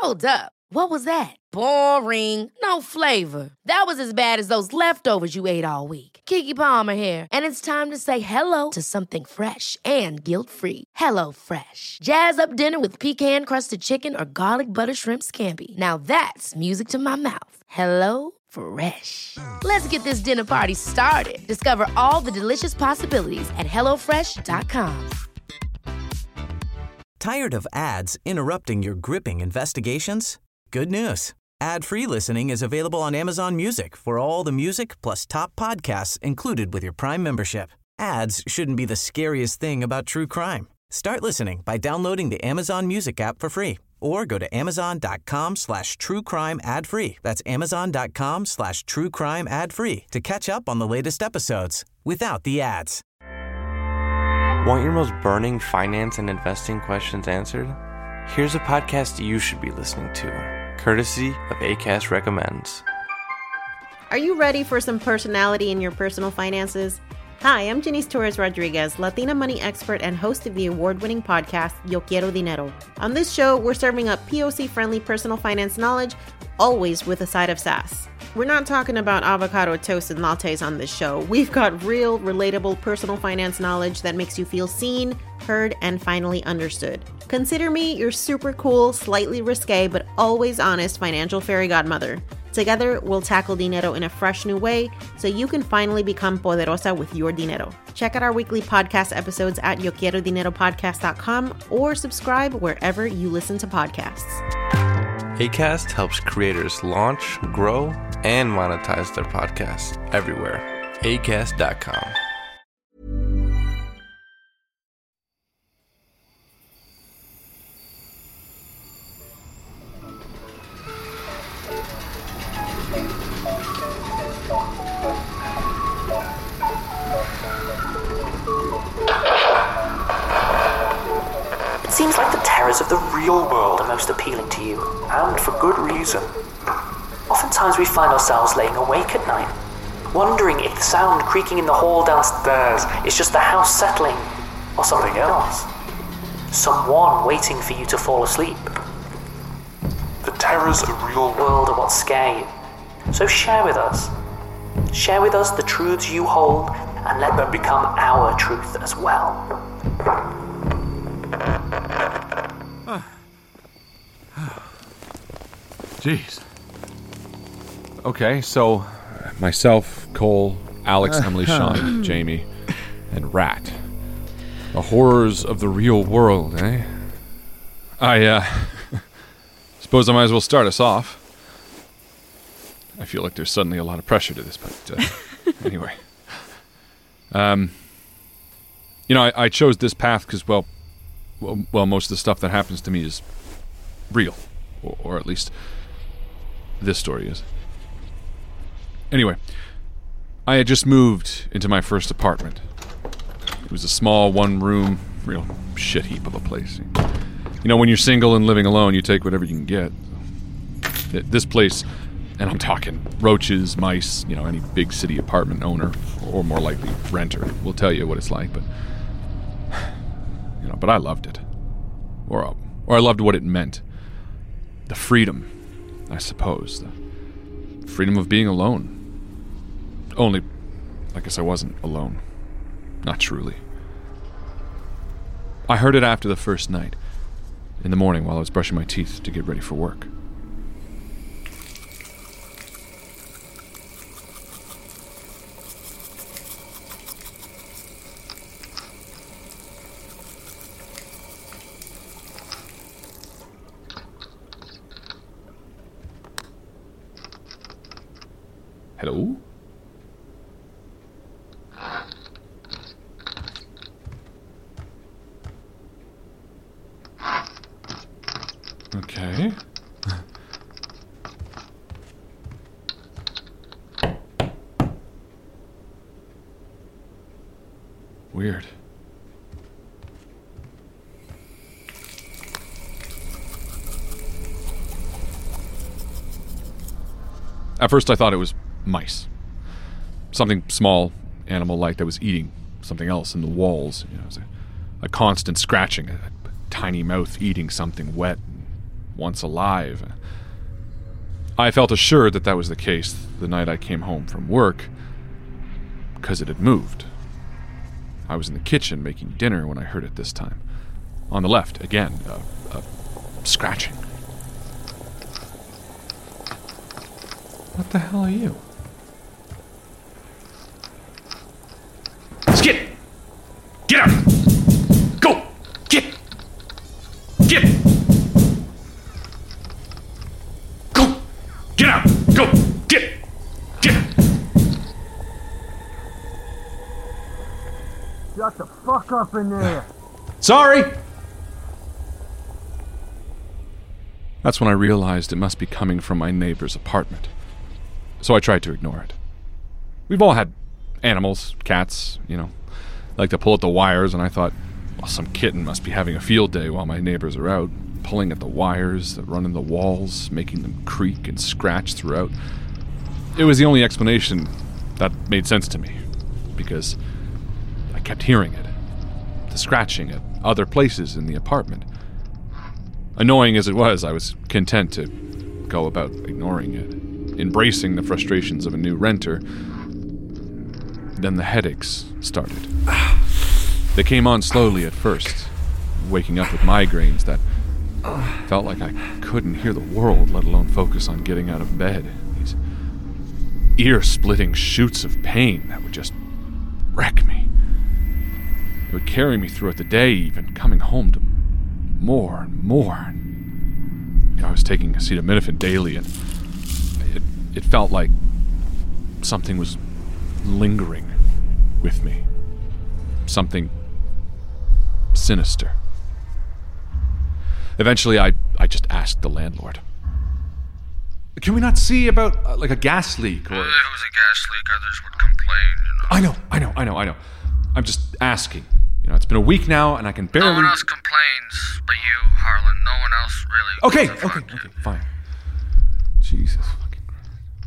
Hold up. What was that? Boring. No flavor. That was as bad as those leftovers you ate all week. Keke Palmer here, and it's time to say hello to something fresh and guilt-free. Hello Fresh. Jazz up dinner with pecan-crusted chicken or garlic butter shrimp scampi. Now that's music to my mouth. Hello Fresh. Let's get this dinner party started. Discover all the delicious possibilities at hellofresh.com. Tired of ads interrupting your gripping investigations? Good news. Ad-free listening is available on Amazon Music for all the music plus top podcasts included with your Prime membership. Ads shouldn't be the scariest thing about true crime. Start listening by downloading the Amazon Music app for free or go to amazon.com/truecrime ad-free. That's amazon.com/truecrime ad-free to catch up on the latest episodes without the ads. Want your most burning finance and investing questions answered? Here's a podcast you should be listening to, courtesy of Acast Recommends. Are you ready for some personality in your personal finances? Hi, I'm Janice Torres Rodriguez, Latina money expert and host of the award-winning podcast, Yo Quiero Dinero. On this show, we're serving up POC-friendly personal finance knowledge, always with a side of sass. We're not talking about avocado toast and lattes on this show. We've got real, relatable personal finance knowledge that makes you feel seen, heard, and finally understood. Consider me your super cool, slightly risque, but always honest financial fairy godmother. Together, we'll tackle dinero in a fresh new way so you can finally become poderosa with your dinero. Check out our weekly podcast episodes at yoquierodineropodcast.com or subscribe wherever you listen to podcasts. Acast helps creators launch, grow, and monetize their podcasts everywhere. Acast.com. It seems like the terrors of the real world are most appealing to you, and for good reason. Oftentimes we find ourselves laying awake at night, wondering if the sound creaking in the hall downstairs is just the house settling, or something else. Someone waiting for you to fall asleep. The terrors of the real world are what scare you. So share with us. Share with us the truths you hold, and let them become our truth as well. Jeez. Okay, so myself, Cole, Alex, Emily, Sean, Jamie, and Rat. The horrors of the real world, eh? I suppose I might as well start us off. I feel like there's suddenly a lot of pressure to this, but anyway. I chose this path because, well, most of the stuff that happens to me is real, or at least this story is. Anyway, I had just moved into my first apartment. It was a small one-room, real shit heap of a place. You know, when you're single and living alone, you take whatever you can get. This place, and I'm talking roaches, mice, any big city apartment owner, or more likely renter, will tell you what it's like, but I loved it. Or I loved what it meant. The freedom, I suppose. The freedom of being alone. Only, I guess I wasn't alone. Not truly. I heard it after the first night, in the morning while I was brushing my teeth to get ready for work. Hello? Okay. Weird. At first I thought it was mice. Something small, animal-like that was eating something else in the walls. It was a constant scratching, a tiny mouth eating something wet, once alive. I felt assured that was the case the night I came home from work, because it had moved. I was in the kitchen making dinner when I heard it this time. On the left, again, scratching. What the hell are you? Skid! Get up! Go! Get! Get! Go! Get out! Go! Get! Get! Shut the fuck up in there! Sorry! That's when I realized it must be coming from my neighbor's apartment. So I tried to ignore it. We've all had animals, cats, like to pull at the wires, and I thought, well, some kitten must be having a field day while my neighbors are out, pulling at the wires that run in the walls, making them creak and scratch throughout. It was the only explanation that made sense to me, because I kept hearing it, the scratching at other places in the apartment. Annoying as it was, I was content to go about ignoring it, embracing the frustrations of a new renter. Then the headaches started. They came on slowly at first, waking up with migraines that felt like I couldn't hear the world, let alone focus on getting out of bed. These ear-splitting shoots of pain that would just wreck me. It would carry me throughout the day, even coming home to more and more. I was taking acetaminophen daily, and it felt like something was lingering with me. Something sinister. Eventually, I just asked the landlord, Can we not see about, a gas leak, or... If it was a gas leak, others would complain, I know. I'm just asking. It's been a week now, and I can barely... No one else complains but you, Harlan. No one else really... Okay, fine. Jesus fucking Christ.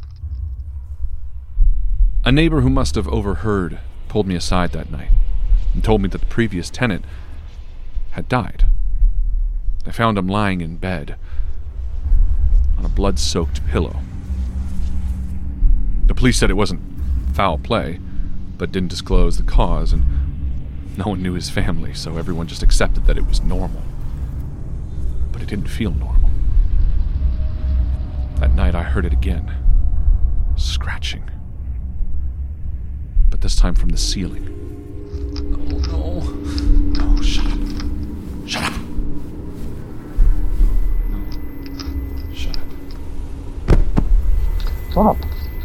A neighbor who must have overheard pulled me aside that night and told me that the previous tenant had died. I found him lying in bed on a blood-soaked pillow. The police said it wasn't foul play, but didn't disclose the cause, and no one knew his family, so everyone just accepted that it was normal. But it didn't feel normal. That night I heard it again. Scratching. But this time from the ceiling. No, shut up. Shut up. No, shut up.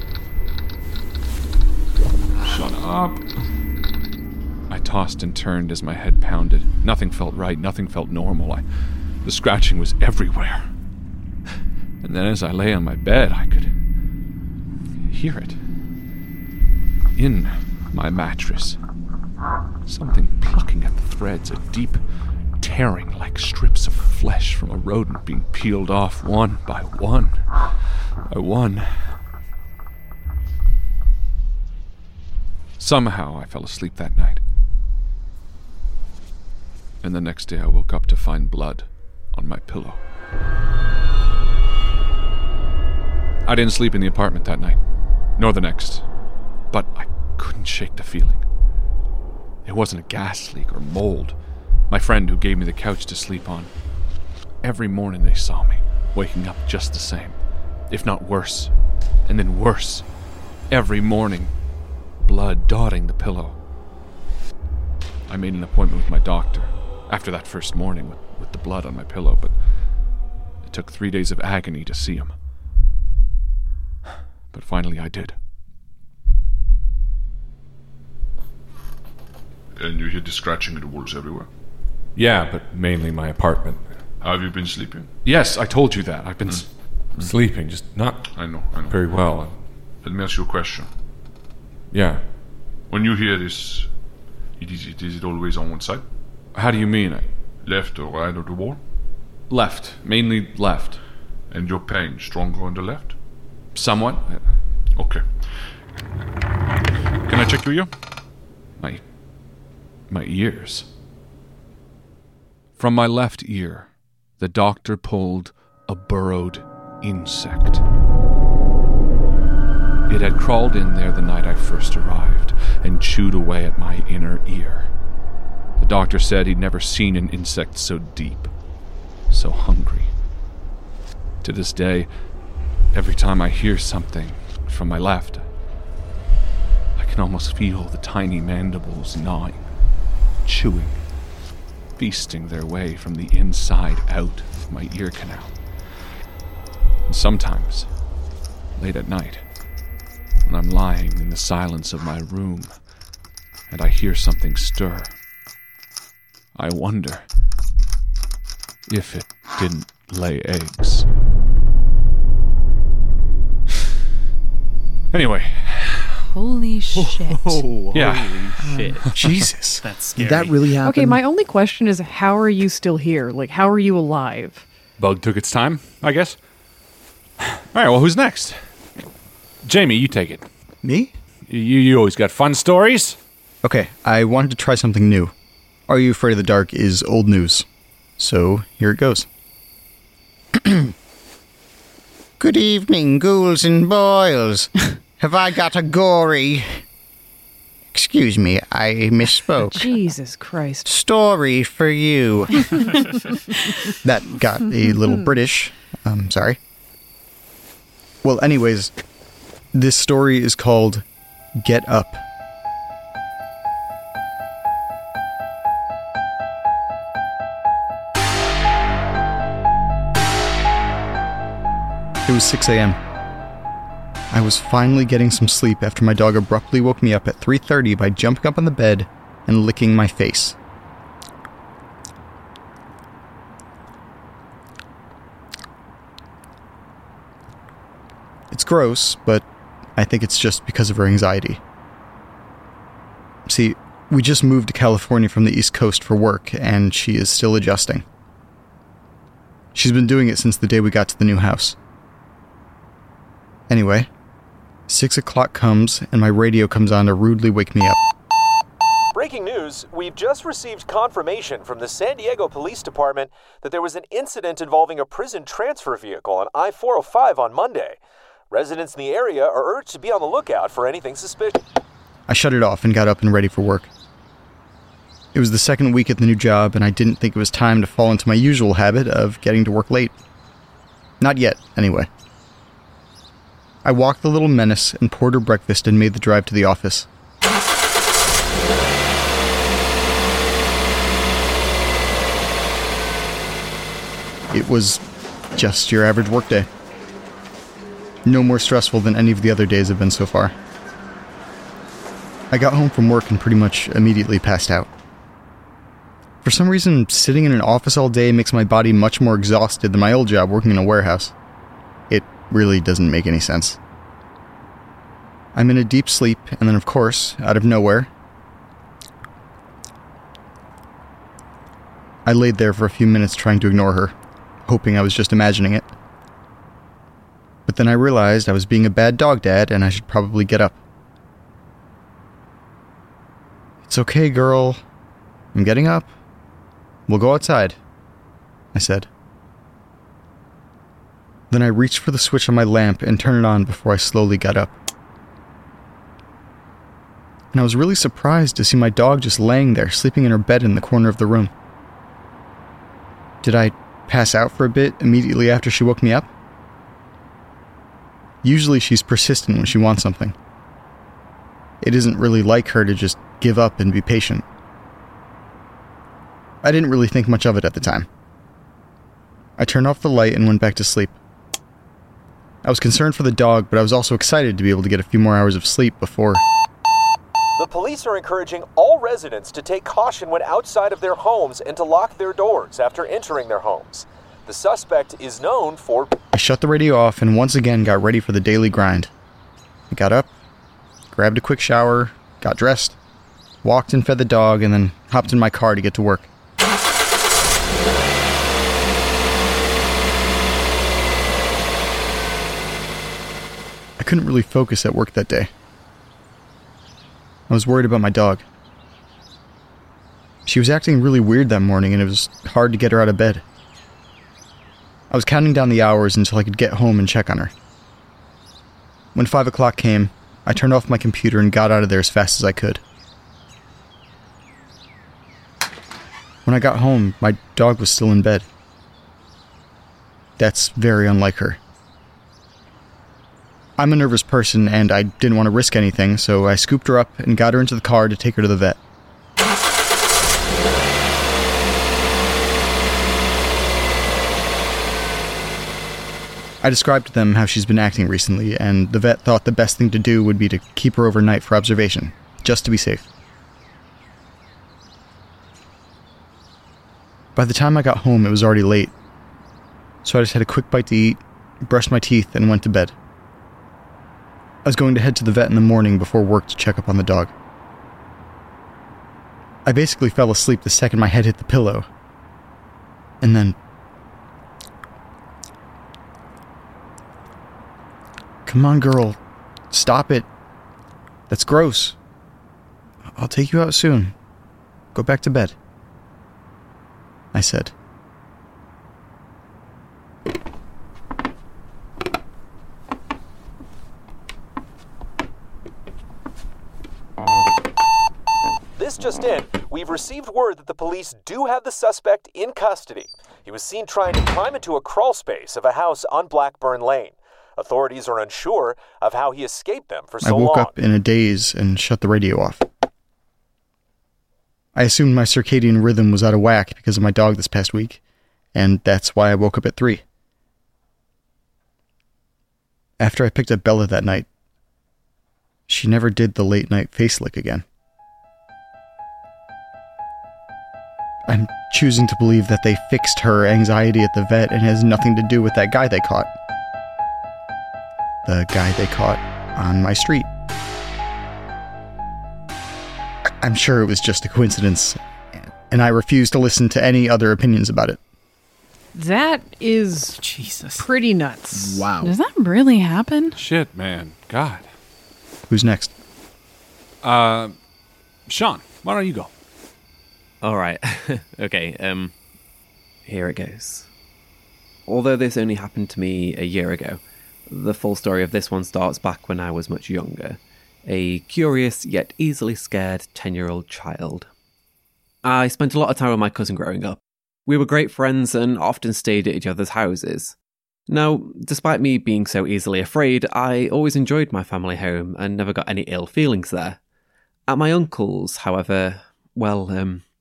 Shut up. I tossed and turned as my head pounded. Nothing felt right. Nothing felt normal. The scratching was everywhere. And then as I lay on my bed, I could hear it. In my mattress. Something plucking at the threads, a deep tearing like strips of flesh from a rodent being peeled off one by one. By one. Somehow I fell asleep that night. And the next day I woke up to find blood on my pillow. I didn't sleep in the apartment that night, nor the next, but I couldn't shake the feeling. It wasn't a gas leak or mold. My friend who gave me the couch to sleep on. Every morning they saw me, waking up just the same, if not worse, and then worse. Every morning, blood dotting the pillow. I made an appointment with my doctor after that first morning with the blood on my pillow, but it took 3 days of agony to see him. But finally I did. And you hear the scratching of the walls everywhere? Yeah, but mainly my apartment. How have you been sleeping? Yes, I told you that. I've been sleeping, just not I know. very well. Let me ask you a question. Yeah. When you hear this, is it always on one side? How do you mean? Left or right of the wall? Left. Mainly left. And your pain stronger on the left? Somewhat. Okay. Can I check your ear? My ears. From my left ear, the doctor pulled a burrowed insect. It had crawled in there the night I first arrived and chewed away at my inner ear. The doctor said he'd never seen an insect so deep, so hungry. To this day, every time I hear something from my left, I can almost feel the tiny mandibles gnawing, chewing, feasting their way from the inside out of my ear canal. And sometimes, late at night, when I'm lying in the silence of my room and I hear something stir, I wonder if it didn't lay eggs. Anyway. Holy shit. Yeah. Holy shit. Jesus. That's scary. Did that really happen? Okay, my only question is, how are you still here? Like, how are you alive? Bug took its time, I guess. All right, well, who's next? Jamie, you take it. Me? You always got fun stories. Okay, I wanted to try something new. Are You Afraid of the Dark is old news. So, here it goes. Good evening, ghouls and boils. Have I got a gory... Excuse me, I misspoke. Jesus Christ. Story for you. That got a little British. Sorry. Well, anyways, this story is called Get Up. It was 6 a.m. I was finally getting some sleep after my dog abruptly woke me up at 3:30 by jumping up on the bed and licking my face. It's gross, but I think it's just because of her anxiety. See, we just moved to California from the East Coast for work, and she is still adjusting. She's been doing it since the day we got to the new house. Anyway, 6 o'clock comes, and my radio comes on to rudely wake me up. Breaking news, we've just received confirmation from the San Diego Police Department that there was an incident involving a prison transfer vehicle on I-405 on Monday. Residents in the area are urged to be on the lookout for anything suspicious. I shut it off and got up and ready for work. It was the second week at the new job, and I didn't think it was time to fall into my usual habit of getting to work late. Not yet, anyway. I walked the little menace and poured her breakfast and made the drive to the office. It was just your average workday. No more stressful than any of the other days have been so far. I got home from work and pretty much immediately passed out. For some reason, sitting in an office all day makes my body much more exhausted than my old job working in a warehouse. It really doesn't make any sense. I'm in a deep sleep, and then of course, out of nowhere, I laid there for a few minutes trying to ignore her, hoping I was just imagining it. But then I realized I was being a bad dog dad and I should probably get up. "It's okay, girl. I'm getting up. We'll go outside," I said. Then I reached for the switch on my lamp and turned it on before I slowly got up. And I was really surprised to see my dog just laying there, sleeping in her bed in the corner of the room. Did I pass out for a bit immediately after she woke me up? Usually she's persistent when she wants something. It isn't really like her to just give up and be patient. I didn't really think much of it at the time. I turned off the light and went back to sleep. I was concerned for the dog, but I was also excited to be able to get a few more hours of sleep before... The police are encouraging all residents to take caution when outside of their homes and to lock their doors after entering their homes. The suspect is known for... I shut the radio off and once again got ready for the daily grind. I got up, grabbed a quick shower, got dressed, walked and fed the dog, and then hopped in my car to get to work. I couldn't really focus at work that day. I was worried about my dog. She was acting really weird that morning, and it was hard to get her out of bed. I was counting down the hours until I could get home and check on her. When 5 o'clock came, I turned off my computer and got out of there as fast as I could. When I got home, my dog was still in bed. That's very unlike her. I'm a nervous person, and I didn't want to risk anything, so I scooped her up and got her into the car to take her to the vet. I described to them how she's been acting recently, and the vet thought the best thing to do would be to keep her overnight for observation, just to be safe. By the time I got home, it was already late, so I just had a quick bite to eat, brushed my teeth, and went to bed. I was going to head to the vet in the morning before work to check up on the dog. I basically fell asleep the second my head hit the pillow, and then... Come on, girl. Stop it. That's gross. I'll take you out soon. Go back to bed, I said. This just in, we've received word that the police do have the suspect in custody. He was seen trying to climb into a crawl space of a house on Blackburn Lane. Authorities are unsure of how he escaped them for so long. I woke up in a daze and shut the radio off. I assumed my circadian rhythm was out of whack because of my dog this past week, and that's why I woke up at 3. After I picked up Bella that night, she never did the late-night face lick again. I'm choosing to believe that they fixed her anxiety at the vet and has nothing to do with that guy they caught. The guy they caught on my street. I'm sure it was just a coincidence, and I refuse to listen to any other opinions about it. That is pretty nuts. Wow. Does that really happen? Shit, man. God. Who's next? Sean, why don't you go? All right. Okay, here it goes. Although this only happened to me a year ago, the full story of this one starts back when I was much younger. A curious yet easily scared 10-year-old child. I spent a lot of time with my cousin growing up. We were great friends and often stayed at each other's houses. Now, despite me being so easily afraid, I always enjoyed my family home and never got any ill feelings there. At my uncle's, however, well,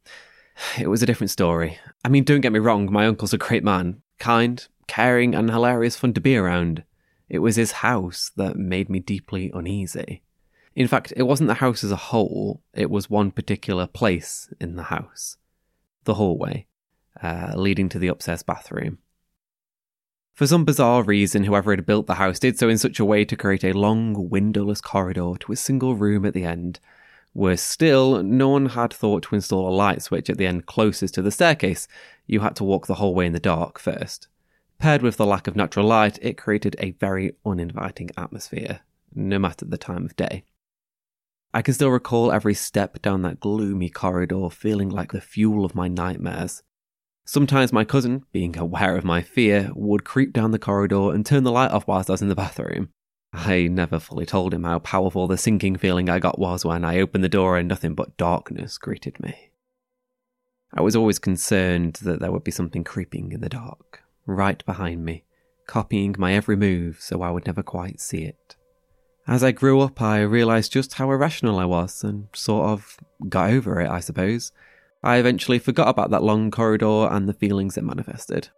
it was a different story. I mean, don't get me wrong, my uncle's a great man. Kind, caring, and hilarious fun to be around. It was his house that made me deeply uneasy. In fact, it wasn't the house as a whole, it was one particular place in the house. The hallway, leading to the upstairs bathroom. For some bizarre reason, whoever had built the house did so in such a way to create a long, windowless corridor to a single room at the end. Worse still, no one had thought to install a light switch at the end closest to the staircase. You had to walk the whole way in the dark first. Paired with the lack of natural light, it created a very uninviting atmosphere, no matter the time of day. I can still recall every step down that gloomy corridor feeling like the fuel of my nightmares. Sometimes my cousin, being aware of my fear, would creep down the corridor and turn the light off whilst I was in the bathroom. I never fully told him how powerful the sinking feeling I got was when I opened the door and nothing but darkness greeted me. I was always concerned that there would be something creeping in the dark, right behind me, copying my every move so I would never quite see it. As I grew up, I realised just how irrational I was and sort of got over it, I suppose. I eventually forgot about that long corridor and the feelings it manifested.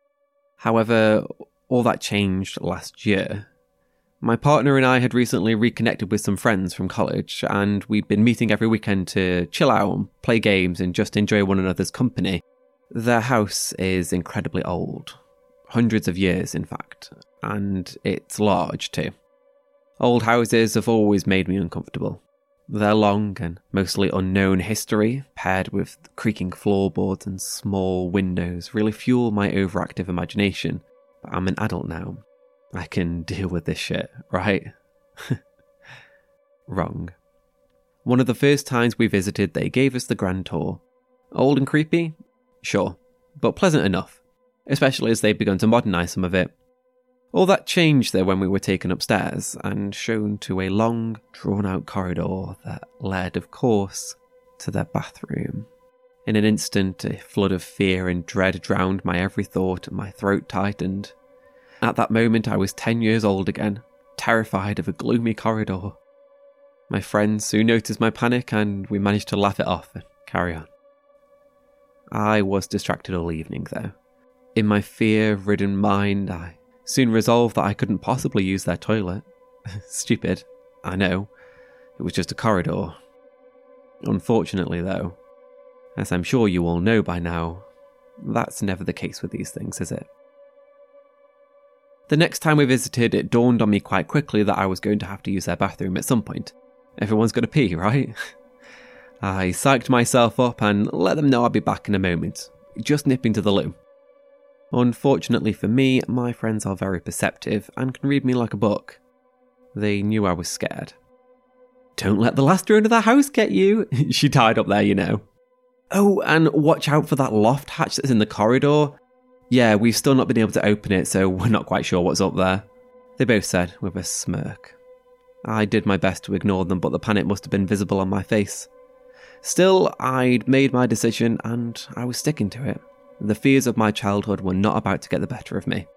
However, all that changed last year. My partner and I had recently reconnected with some friends from college, and we'd been meeting every weekend to chill out, play games, and just enjoy one another's company. Their house is incredibly old. Hundreds of years, in fact. And it's large, too. Old houses have always made me uncomfortable. Their long and mostly unknown history, paired with creaking floorboards and small windows, really fuel my overactive imagination. But I'm an adult now. I can deal with this shit, right? Wrong. One of the first times we visited, they gave us the grand tour. Old and creepy? Sure, but pleasant enough. especially as they'd begun to modernise some of it. All that changed though when we were taken upstairs and shown to a long, drawn-out corridor that led, of course, to their bathroom. In an instant, a flood of fear and dread drowned my every thought and my throat tightened. At that moment, I was 10 years old again, terrified of a gloomy corridor. My friends soon noticed my panic and we managed to laugh it off and carry on. I was distracted all evening, though. In my fear-ridden mind, I soon resolved that I couldn't possibly use their toilet. Stupid, I know. It was just a corridor. Unfortunately, though, as I'm sure you all know by now, that's never the case with these things, is it? The next time we visited, it dawned on me quite quickly that I was going to have to use their bathroom at some point. Everyone's got to pee, right? I psyched myself up and let them know I'd be back in a moment, just nipping to the loo. Unfortunately for me, my friends are very perceptive and can read me like a book. They knew I was scared. Don't let the last drone of the house get you. She tied up there, you know. Oh, and watch out for that loft hatch that's in the corridor. Yeah, we've still not been able to open it, so we're not quite sure what's up there. They both said with a smirk. I did my best to ignore them, but the panic must have been visible on my face. Still, I'd made my decision and I was sticking to it. The fears of my childhood were not about to get the better of me.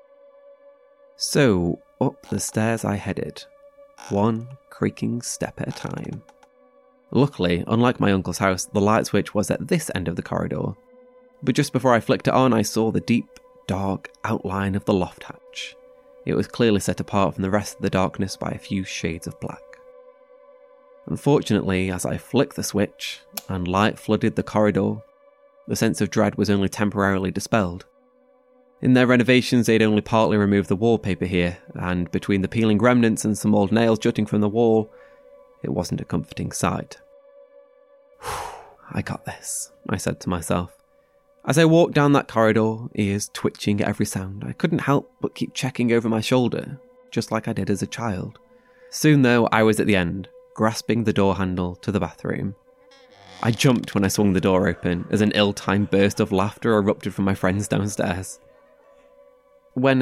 So, up the stairs I headed, one creaking step at a time. Luckily, unlike my uncle's house, the light switch was at this end of the corridor. But just before I flicked it on, I saw the deep, dark outline of the loft hatch. It was clearly set apart from the rest of the darkness by a few shades of black. Unfortunately, as I flicked the switch and light flooded the corridor, the sense of dread was only temporarily dispelled. In their renovations, they'd only partly removed the wallpaper here, and between the peeling remnants and some old nails jutting from the wall, it wasn't a comforting sight. I got this, I said to myself. As I walked down that corridor, ears twitching at every sound, I couldn't help but keep checking over my shoulder, just like I did as a child. Soon, though, I was at the end, grasping the door handle to the bathroom. I jumped when I swung the door open, as an ill-timed burst of laughter erupted from my friends downstairs. When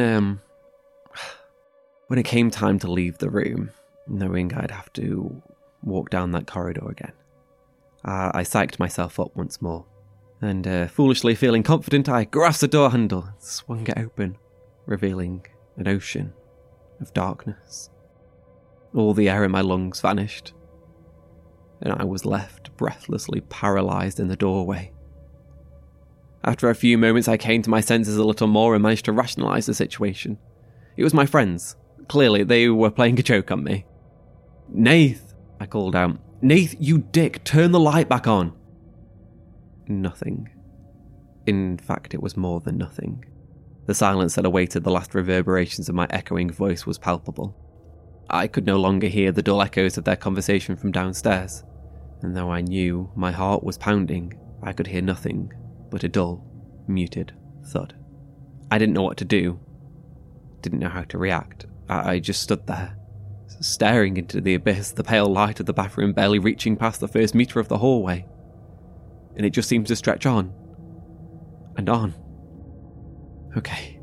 it came time to leave the room, knowing I'd have to walk down that corridor again, I psyched myself up once more. And foolishly feeling confident, I grasped the door handle and swung it open, revealing an ocean of darkness. All the air in my lungs vanished, and I was left breathlessly paralysed in the doorway. After a few moments, I came to my senses a little more and managed to rationalise the situation. It was my friends. Clearly, they were playing a joke on me. "Nath!" I called out. "Nath, you dick, turn the light back on!" Nothing. In fact, it was more than nothing. The silence that awaited the last reverberations of my echoing voice was palpable. I could no longer hear the dull echoes of their conversation from downstairs, and though I knew my heart was pounding, I could hear nothing but a dull, muted thud. I didn't know what to do, didn't know how to react. I just stood there, staring into the abyss, the pale light of the bathroom barely reaching past the first metre of the hallway. And it just seemed to stretch on, and on. Okay,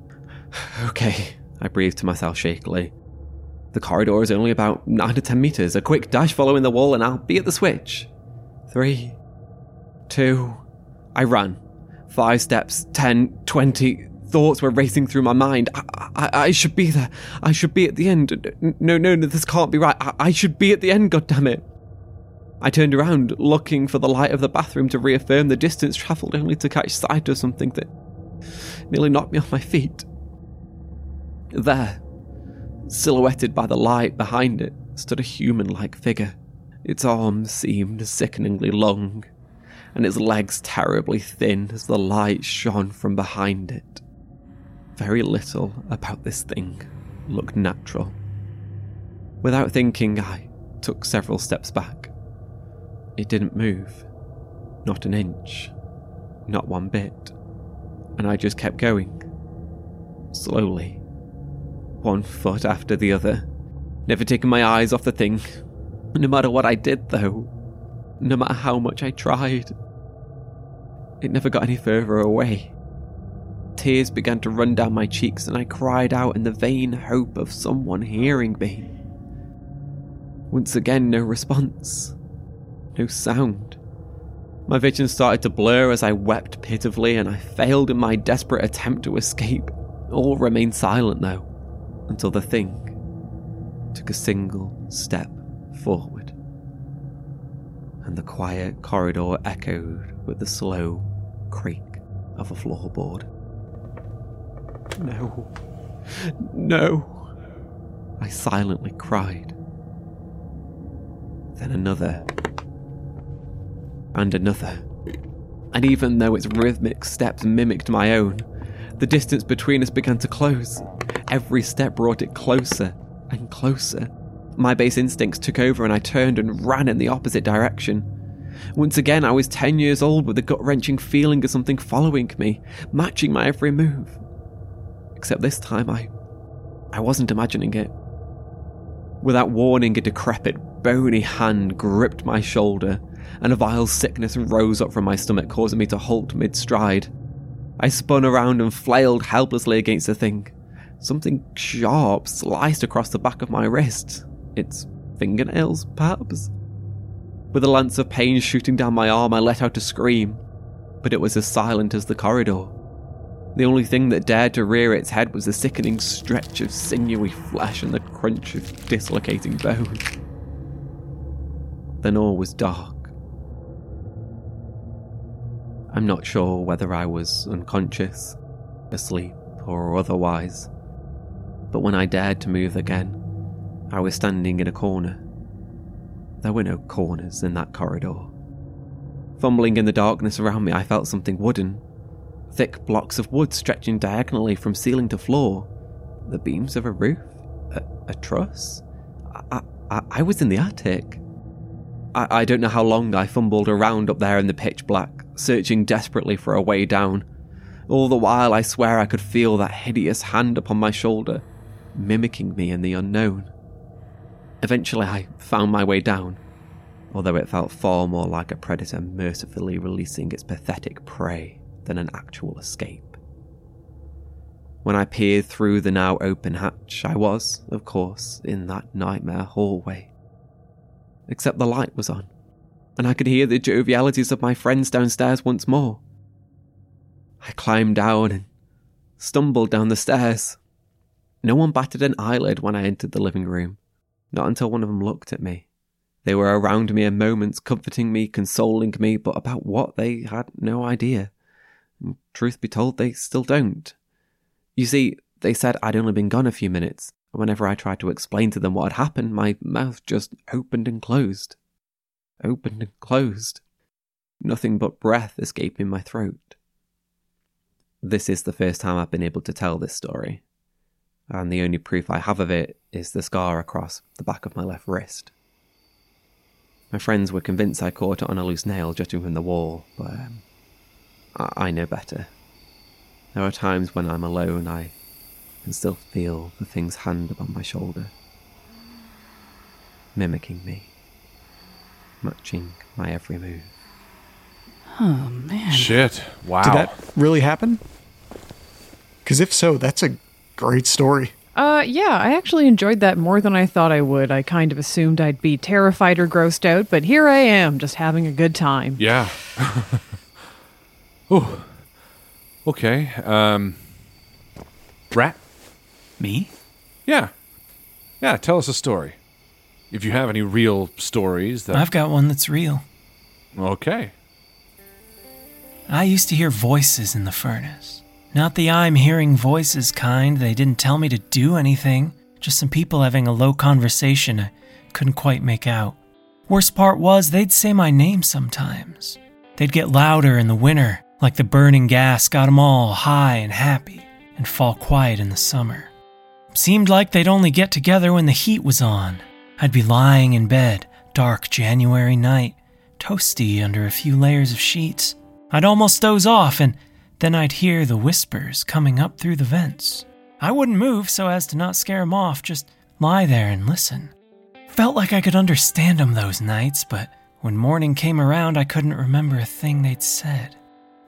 I breathed to myself shakily. The corridor is only about 9 to 10 metres, a quick dash following the wall and I'll be at the switch. 3, 2, I ran. 5 steps, 10, 20, thoughts were racing through my mind. I should be there, I should be at the end. No, this can't be right, I should be at the end, goddammit. I turned around, looking for the light of the bathroom to reaffirm the distance travelled, only to catch sight of something that nearly knocked me off my feet. There, silhouetted by the light behind it, stood a human-like figure. Its arms seemed sickeningly long, and its legs terribly thin as the light shone from behind it. Very little about this thing looked natural. Without thinking, I took several steps back. It didn't move. Not an inch. Not one bit. And I just kept going. Slowly. One foot after the other. Never taking my eyes off the thing. No matter what I did, though. No matter how much I tried. It never got any further away. tears began to run down my cheeks and I cried out in the vain hope of someone hearing me. Once again, no response. No sound. My vision started to blur as I wept pitifully and I failed in my desperate attempt to escape. All remained silent though, until the thing took a single step forward. And the quiet corridor echoed with the slow creak of a floorboard. No. No. I silently cried. Then another. And another. And even though its rhythmic steps mimicked my own, the distance between us began to close. Every step brought it closer and closer. My base instincts took over and I turned and ran in the opposite direction. Once again, I was 10 years old with the gut-wrenching feeling of something following me, matching my every move. Except this time, I wasn't imagining it. Without warning, a decrepit, bony hand gripped my shoulder, and a vile sickness rose up from my stomach, causing me to halt mid-stride. I spun around and flailed helplessly against the thing. Something sharp sliced across the back of my wrist. Its fingernails, perhaps? With a lance of pain shooting down my arm, I let out a scream, but it was as silent as the corridor. The only thing that dared to rear its head was the sickening stretch of sinewy flesh and the crunch of dislocating bone. Then all was dark. I'm not sure whether I was unconscious, asleep, or otherwise, but when I dared to move again, I was standing in a corner. There were no corners in that corridor. Fumbling in the darkness around me, I felt something wooden. Thick blocks of wood stretching diagonally from ceiling to floor. The beams of a roof? A truss? I was in the attic. I don't know how long I fumbled around up there in the pitch black, searching desperately for a way down. All the while, I swear I could feel that hideous hand upon my shoulder, mimicking me in the unknown. Eventually, I found my way down, although it felt far more like a predator mercifully releasing its pathetic prey than an actual escape. When I peered through the now open hatch, I was, of course, in that nightmare hallway. Except the light was on, and I could hear the jovialities of my friends downstairs once more. I climbed down and stumbled down the stairs. No one batted an eyelid when I entered the living room, not until one of them looked at me. They were around me in moments, comforting me, consoling me, but about what they had no idea. And truth be told, they still don't. You see, they said I'd only been gone a few minutes, and whenever I tried to explain to them what had happened, my mouth just opened and closed. Opened and closed. Nothing but breath escaping my throat. This is the first time I've been able to tell this story, and the only proof I have of it is the scar across the back of my left wrist. My friends were convinced I caught it on a loose nail jutting from the wall, but I know better. There are times when I'm alone, I can still feel the thing's hand upon my shoulder, mimicking me, matching my every move. Oh, man. Shit. Wow. Did that really happen? Because if so, that's a great story. Yeah, I actually enjoyed that more than I thought I would. I kind of assumed I'd be terrified or grossed out, but here I am, just having a good time. Yeah. Oh. Okay. Rat? Me? Yeah. Yeah, tell us a story. If you have any real stories that... I've got one that's real. Okay. I used to hear voices in the furnace. Not the I'm hearing voices kind. They didn't tell me to do anything. Just some people having a low conversation I couldn't quite make out. Worst part was they'd say my name sometimes. They'd get louder in the winter, like the burning gas got 'em all high and happy, and fall quiet in the summer. Seemed like they'd only get together when the heat was on. I'd be lying in bed, dark January night, toasty under a few layers of sheets. I'd almost doze off, and then I'd hear the whispers coming up through the vents. I wouldn't move so as to not scare 'em off, just lie there and listen. Felt like I could understand 'em those nights, but when morning came around, I couldn't remember a thing they'd said.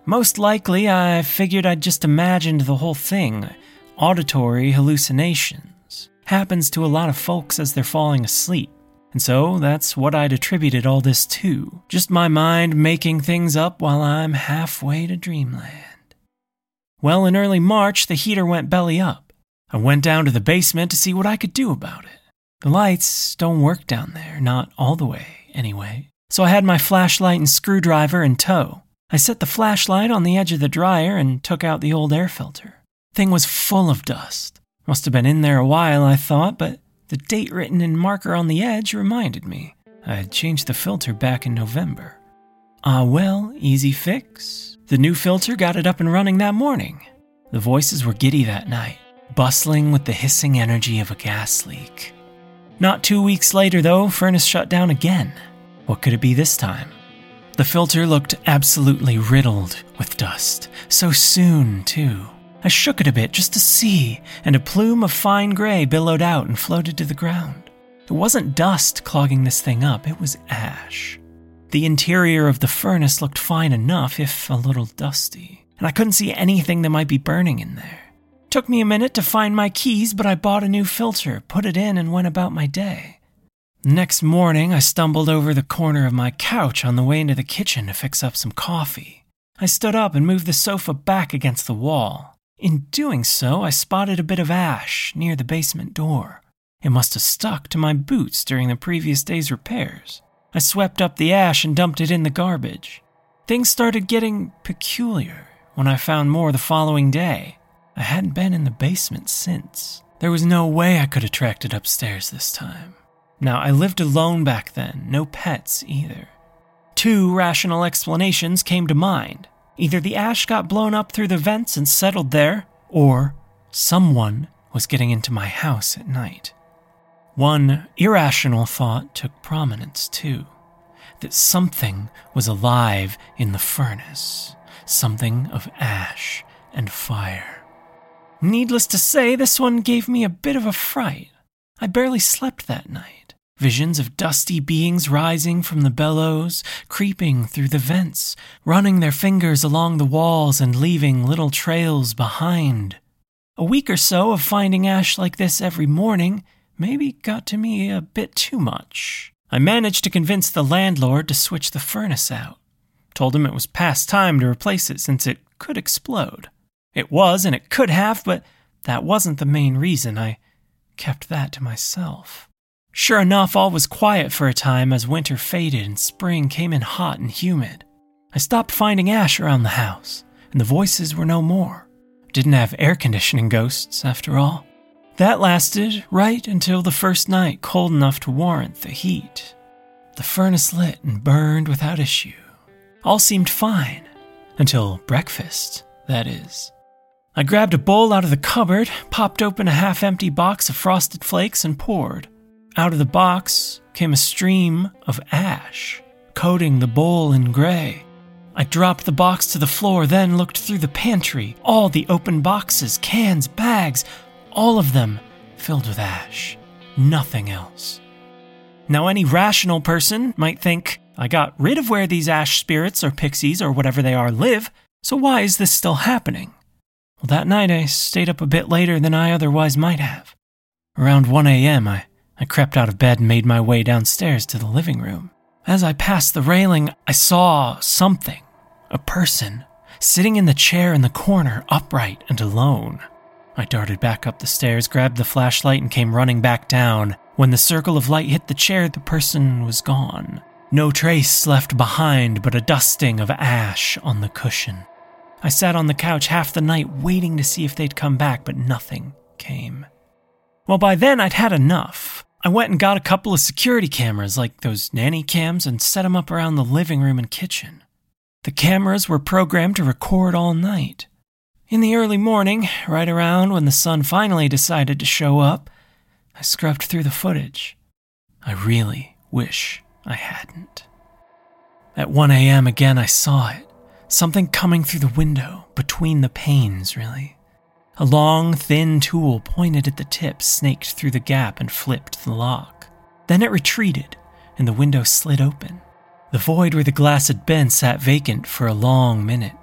Most likely, I figured I'd just imagined the whole thing. Auditory hallucinations. Happens to a lot of folks as they're falling asleep. And so that's what I'd attributed all this to. Just my mind making things up while I'm halfway to dreamland. Well, in early March, the heater went belly up. I went down to the basement to see what I could do about it. The lights don't work down there, not all the way, anyway. So I had my flashlight and screwdriver in tow. I set the flashlight on the edge of the dryer and took out the old air filter. Thing was full of dust. Must have been in there a while, I thought, but the date written in marker on the edge reminded me. I had changed the filter back in November. Ah well, easy fix. The new filter got it up and running that morning. The voices were giddy that night, bustling with the hissing energy of a gas leak. Not 2 weeks later, though, furnace shut down again. What could it be this time? The filter looked absolutely riddled with dust. So soon, too. I shook it a bit just to see, and a plume of fine gray billowed out and floated to the ground. It wasn't dust clogging this thing up, it was ash. The interior of the furnace looked fine enough, if a little dusty, and I couldn't see anything that might be burning in there. Took me a minute to find my keys, but I bought a new filter, put it in, and went about my day. Next morning, I stumbled over the corner of my couch on the way into the kitchen to fix up some coffee. I stood up and moved the sofa back against the wall. In doing so, I spotted a bit of ash near the basement door. It must have stuck to my boots during the previous day's repairs. I swept up the ash and dumped it in the garbage. Things started getting peculiar when I found more the following day. I hadn't been in the basement since. There was no way I could have tracked it upstairs this time. Now, I lived alone back then, no pets either. 2 rational explanations came to mind. Either the ash got blown up through the vents and settled there, or someone was getting into my house at night. One irrational thought took prominence, too. That something was alive in the furnace. Something of ash and fire. Needless to say, this one gave me a bit of a fright. I barely slept that night. Visions of dusty beings rising from the bellows, creeping through the vents, running their fingers along the walls and leaving little trails behind. A week or so of finding ash like this every morning maybe got to me a bit too much. I managed to convince the landlord to switch the furnace out. Told him it was past time to replace it since it could explode. It was, and it could have, but that wasn't the main reason. I kept that to myself. Sure enough, all was quiet for a time as winter faded and spring came in hot and humid. I stopped finding ash around the house, and the voices were no more. Didn't have air conditioning ghosts, after all. That lasted right until the first night cold enough to warrant the heat. The furnace lit and burned without issue. All seemed fine, until breakfast, that is. I grabbed a bowl out of the cupboard, popped open a half-empty box of Frosted Flakes, and poured. Out of the box came a stream of ash, coating the bowl in gray. I dropped the box to the floor, then looked through the pantry. All the open boxes, cans, bags, all of them filled with ash. Nothing else. Now, any rational person might think, I got rid of where these ash spirits or pixies or whatever they are live, so why is this still happening? Well, that night I stayed up a bit later than I otherwise might have. Around 1 a.m., I crept out of bed and made my way downstairs to the living room. As I passed the railing, I saw something, a person, sitting in the chair in the corner, upright and alone. I darted back up the stairs, grabbed the flashlight, and came running back down. When the circle of light hit the chair, the person was gone. No trace left behind but a dusting of ash on the cushion. I sat on the couch half the night waiting to see if they'd come back, but nothing came. Well, by then I'd had enough. I went and got a couple of security cameras like those nanny cams and set them up around the living room and kitchen. The cameras were programmed to record all night. In the early morning, right around when the sun finally decided to show up, I scrubbed through the footage. I really wish I hadn't. At 1 a.m. again, I saw it. Something coming through the window, between the panes, really. A long, thin tool pointed at the tip snaked through the gap and flipped the lock. Then it retreated, and the window slid open. The void where the glass had been sat vacant for a long minute.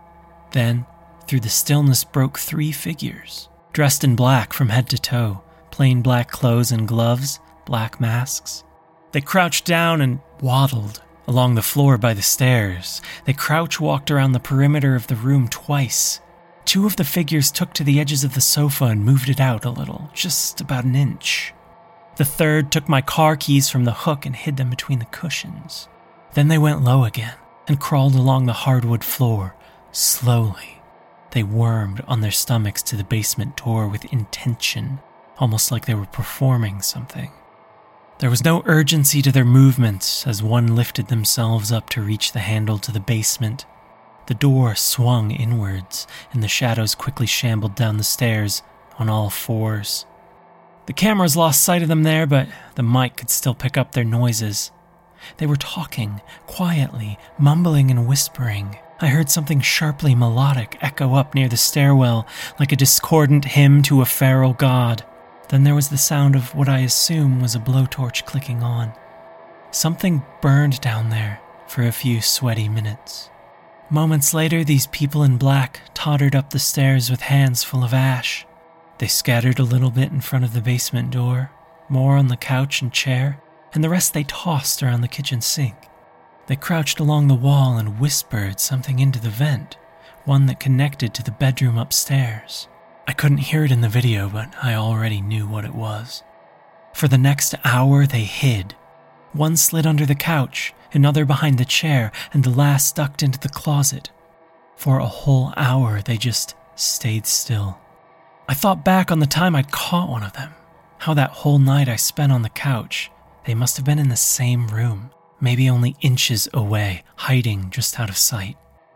Then, through the stillness broke 3 figures, dressed in black from head to toe, plain black clothes and gloves, black masks. They crouched down and waddled along the floor by the stairs. They crouch-walked around the perimeter of the room twice. 2 of the figures took to the edges of the sofa and moved it out a little, just about an inch. The third took my car keys from the hook and hid them between the cushions. Then they went low again and crawled along the hardwood floor, slowly. They wormed on their stomachs to the basement door with intention, almost like they were performing something. There was no urgency to their movements as one lifted themselves up to reach the handle to the basement. The door swung inwards, and the shadows quickly shambled down the stairs on all 4s. The cameras lost sight of them there, but the mic could still pick up their noises. They were talking, quietly, mumbling and whispering. I heard something sharply melodic echo up near the stairwell, like a discordant hymn to a feral god. Then there was the sound of what I assume was a blowtorch clicking on. Something burned down there for a few sweaty minutes. Moments later, these people in black tottered up the stairs with hands full of ash. They scattered a little bit in front of the basement door, more on the couch and chair, and the rest they tossed around the kitchen sink. They crouched along the wall and whispered something into the vent, one that connected to the bedroom upstairs. I couldn't hear it in the video, but I already knew what it was. For the next hour, they hid. One slid under the couch, another behind the chair, and the last ducked into the closet. For a whole hour, they just stayed still. I thought back on the time I'd caught one of them, how that whole night I spent on the couch. They must have been in the same room, maybe only inches away, hiding just out of sight.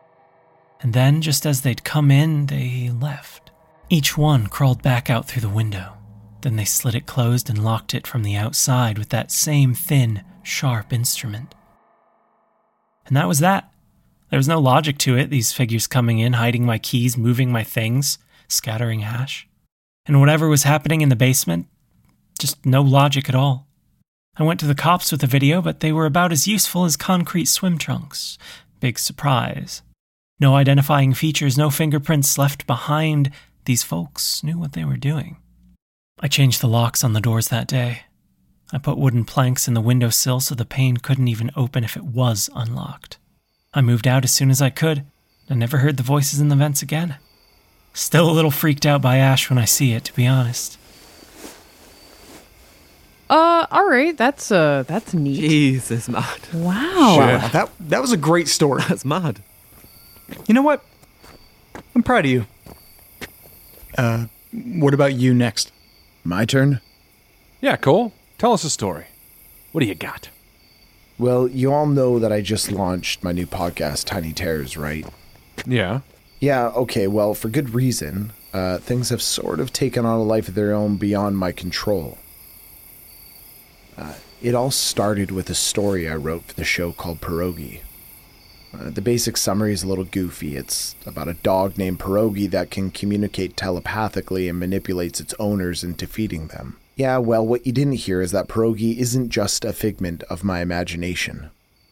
And then, just as they'd come in, they left. Each one crawled back out through the window. Then they slid it closed and locked it from the outside with that same thin, sharp instrument. And that was that. There was no logic to it, these figures coming in, hiding my keys, moving my things, scattering ash. And whatever was happening in the basement, just no logic at all. I went to the cops with the video, but they were about as useful as concrete swim trunks. Big surprise. No identifying features, no fingerprints left behind. These folks knew what they were doing. I changed the locks on the doors that day. I put wooden planks in the windowsill so the pane couldn't even open if it was unlocked. I moved out as soon as I could, and never heard the voices in the vents again. Still a little freaked out by Ash when I see it, to be honest. All right, that's neat. Jesus, mad. Wow. Wow, that was a great story. That's mad. You know what? I'm proud of you. What about you next? My turn? Yeah, Cole. Tell us a story. What do you got? Well, you all know that I just launched my new podcast, Tiny Terrors, right? Yeah. Yeah, okay, well, for good reason. Things have sort of taken on a life of their own beyond my control. It all started with a story I wrote for the show called Pierogi. The basic summary is a little goofy. It's about a dog named Pierogi that can communicate telepathically and manipulates its owners into feeding them. Yeah, well, what you didn't hear is that Pierogi isn't just a figment of my imagination.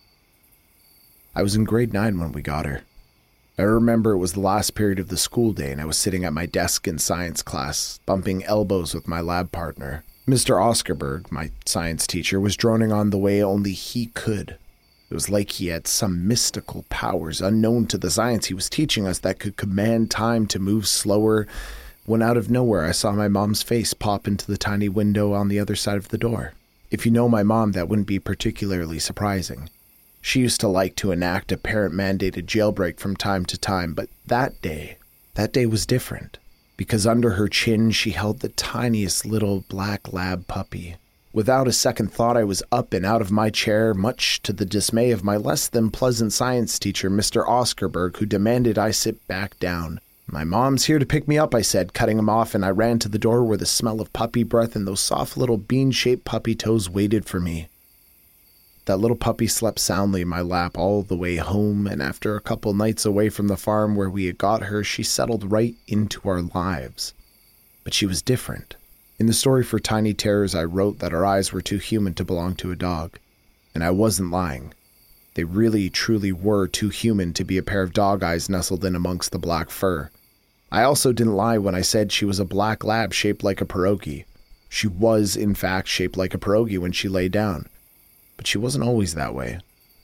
I was in grade 9 when we got her. I remember it was the last period of the school day and I was sitting at my desk in science class, bumping elbows with my lab partner. Mr. Oscarberg, my science teacher, was droning on the way only he could. It was like he had some mystical powers unknown to the science he was teaching us that could command time to move slower, when out of nowhere I saw my mom's face pop into the tiny window on the other side of the door. If you know my mom, that wouldn't be particularly surprising. She used to like to enact a parent-mandated jailbreak from time to time, but that day was different, because under her chin she held the tiniest little black lab puppy. Without a second thought, I was up and out of my chair, much to the dismay of my less than pleasant science teacher, Mr. Oscarberg, who demanded I sit back down. "My mom's here to pick me up," I said, cutting him off, and I ran to the door where the smell of puppy breath and those soft little bean-shaped puppy toes waited for me. That little puppy slept soundly in my lap all the way home, and after a couple nights away from the farm where we had got her, she settled right into our lives. But she was different. In the story for Tiny Terrors, I wrote that her eyes were too human to belong to a dog. And I wasn't lying. They really, truly were too human to be a pair of dog eyes nestled in amongst the black fur. I also didn't lie when I said she was a black lab shaped like a pierogi. She was, in fact, shaped like a pierogi when she lay down. But she wasn't always that way.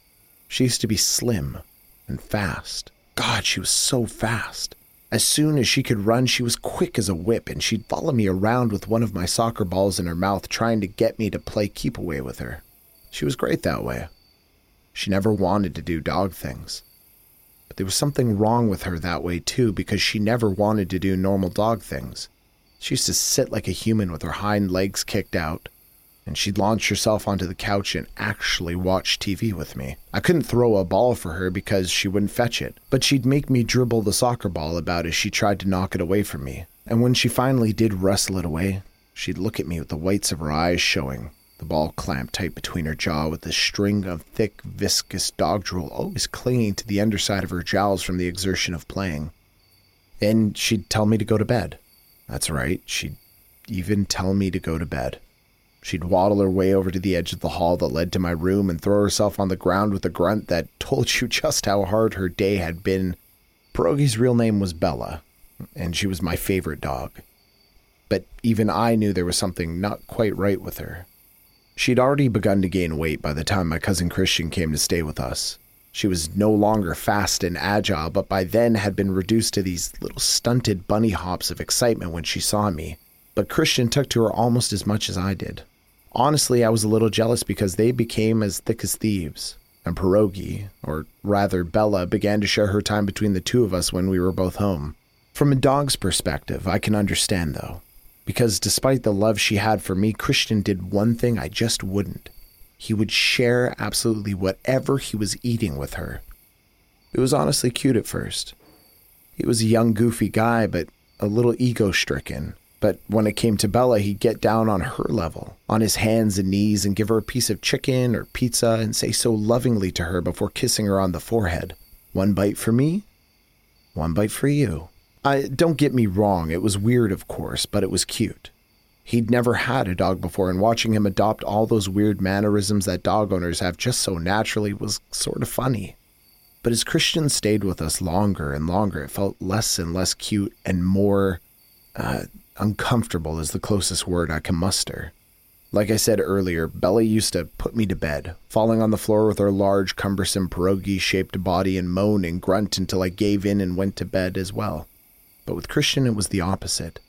She used to be slim and fast. God, she was so fast. As soon as she could run, she was quick as a whip, and she'd follow me around with one of my soccer balls in her mouth, trying to get me to play keep away with her. She was great that way. She never wanted to do dog things. But there was something wrong with her that way too, because she never wanted to do normal dog things. She used to sit like a human with her hind legs kicked out, and she'd launch herself onto the couch and actually watch TV with me. I couldn't throw a ball for her because she wouldn't fetch it, but she'd make me dribble the soccer ball about as she tried to knock it away from me. And when she finally did wrestle it away, she'd look at me with the whites of her eyes showing, the ball clamped tight between her jaw with a string of thick, viscous dog drool always clinging to the underside of her jowls from the exertion of playing. And she'd tell me to go to bed. That's right, she'd even tell me to go to bed. She'd waddle her way over to the edge of the hall that led to my room and throw herself on the ground with a grunt that told you just how hard her day had been. Pierogi's real name was Bella, and she was my favorite dog. But even I knew there was something not quite right with her. She'd already begun to gain weight by the time my cousin Christian came to stay with us. She was no longer fast and agile, but by then had been reduced to these little stunted bunny hops of excitement when she saw me. But Christian took to her almost as much as I did. Honestly, I was a little jealous because they became as thick as thieves, and Pierogi, or rather Bella, began to share her time between the two of us when we were both home. From a dog's perspective, I can understand though, because despite the love she had for me, Christian did one thing I just wouldn't. He would share absolutely whatever he was eating with her. It was honestly cute at first. He was a young, goofy guy, but a little ego-stricken. But when it came to Bella, he'd get down on her level, on his hands and knees, and give her a piece of chicken or pizza and say so lovingly to her before kissing her on the forehead, "One bite for me, one bite for you." Don't get me wrong, it was weird, of course, but it was cute. He'd never had a dog before, and watching him adopt all those weird mannerisms that dog owners have just so naturally was sort of funny. But as Christian stayed with us longer and longer, it felt less and less cute and more uncomfortable is the closest word I can muster. Like I said earlier, Bella used to put me to bed, falling on the floor with her large, cumbersome pierogi-shaped body and moan and grunt until I gave in and went to bed as well. But with Christian, it was the opposite.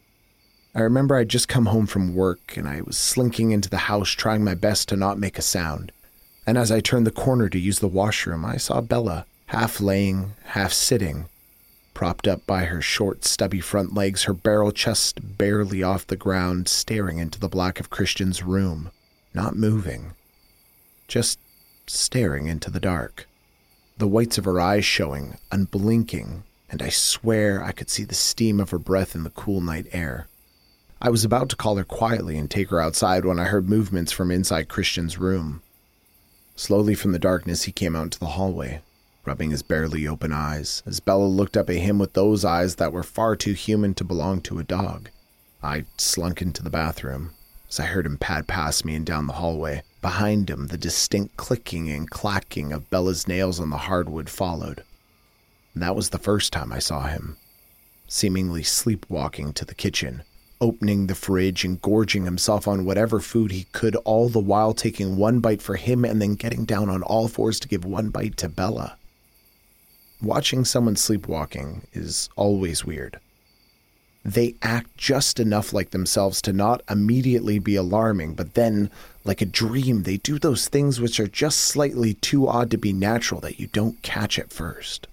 I remember I'd just come home from work and I was slinking into the house trying my best to not make a sound. And as I turned the corner to use the washroom, I saw Bella, half laying, half sitting, propped up by her short, stubby front legs, her barrel chest barely off the ground, staring into the black of Christian's room, not moving, just staring into the dark. The whites of her eyes showing, unblinking, and I swear I could see the steam of her breath in the cool night air. I was about to call her quietly and take her outside when I heard movements from inside Christian's room. Slowly from the darkness, he came out into the hallway, rubbing his barely open eyes, as Bella looked up at him with those eyes that were far too human to belong to a dog. I slunk into the bathroom, as I heard him pad past me and down the hallway. Behind him, the distinct clicking and clacking of Bella's nails on the hardwood followed. And that was the first time I saw him, seemingly sleepwalking to the kitchen, opening the fridge and gorging himself on whatever food he could, all the while taking one bite for him and then getting down on all fours to give one bite to Bella. Watching someone sleepwalking is always weird. They act just enough like themselves to not immediately be alarming, but then, like a dream, they do those things which are just slightly too odd to be natural that you don't catch at first.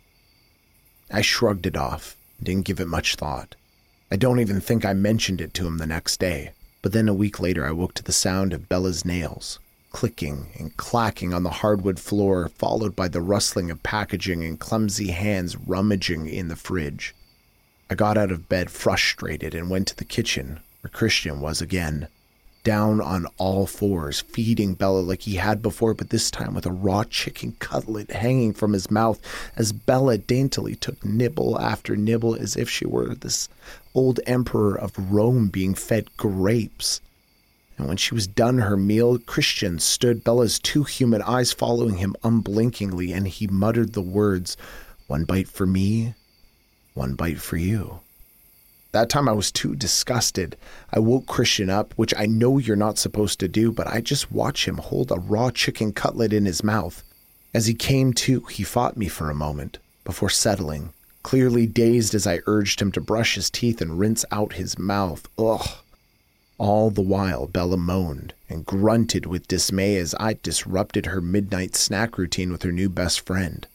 I shrugged it off, didn't give it much thought. I don't even think I mentioned it to him the next day, but then a week later I woke to the sound of Bella's nails, clicking and clacking on the hardwood floor, followed by the rustling of packaging and clumsy hands rummaging in the fridge. I got out of bed frustrated and went to the kitchen, where Christian was again, down on all fours, feeding Bella like he had before, but this time with a raw chicken cutlet hanging from his mouth, as Bella daintily took nibble after nibble as if she were this old emperor of Rome being fed grapes. And when she was done her meal, Christian stood, Bella's 2 human eyes following him unblinkingly, and he muttered the words, "One bite for me, one bite for you." That time I was too disgusted. I woke Christian up, which I know you're not supposed to do, but I just watched him hold a raw chicken cutlet in his mouth. As he came to, he fought me for a moment, before settling, clearly dazed as I urged him to brush his teeth and rinse out his mouth. Ugh. All the while, Bella moaned and grunted with dismay as I disrupted her midnight snack routine with her new best friend.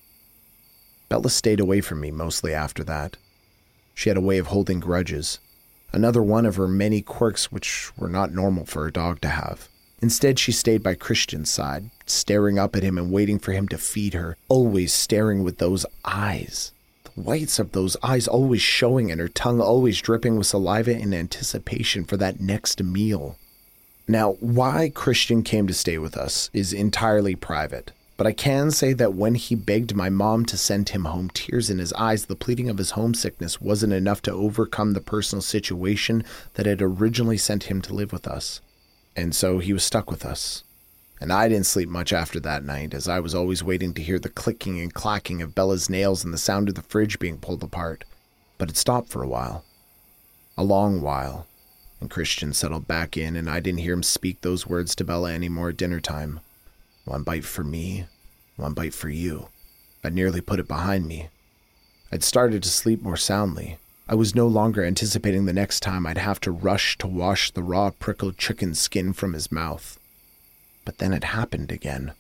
Bella stayed away from me mostly after that. She had a way of holding grudges, another one of her many quirks which were not normal for a dog to have. Instead, she stayed by Christian's side, staring up at him and waiting for him to feed her, always staring with those eyes. The whites of those eyes always showing and her tongue always dripping with saliva in anticipation for that next meal. Now, why Christian came to stay with us is entirely private. But I can say that when he begged my mom to send him home, tears in his eyes, the pleading of his homesickness wasn't enough to overcome the personal situation that had originally sent him to live with us. And so he was stuck with us. And I didn't sleep much after that night, as I was always waiting to hear the clicking and clacking of Bella's nails and the sound of the fridge being pulled apart. But it stopped for a while. A long while. And Christian settled back in, and I didn't hear him speak those words to Bella anymore at dinner time. One bite for me, one bite for you. I'd nearly put it behind me. I'd started to sleep more soundly. I was no longer anticipating the next time I'd have to rush to wash the raw prickled chicken skin from his mouth. But then it happened again.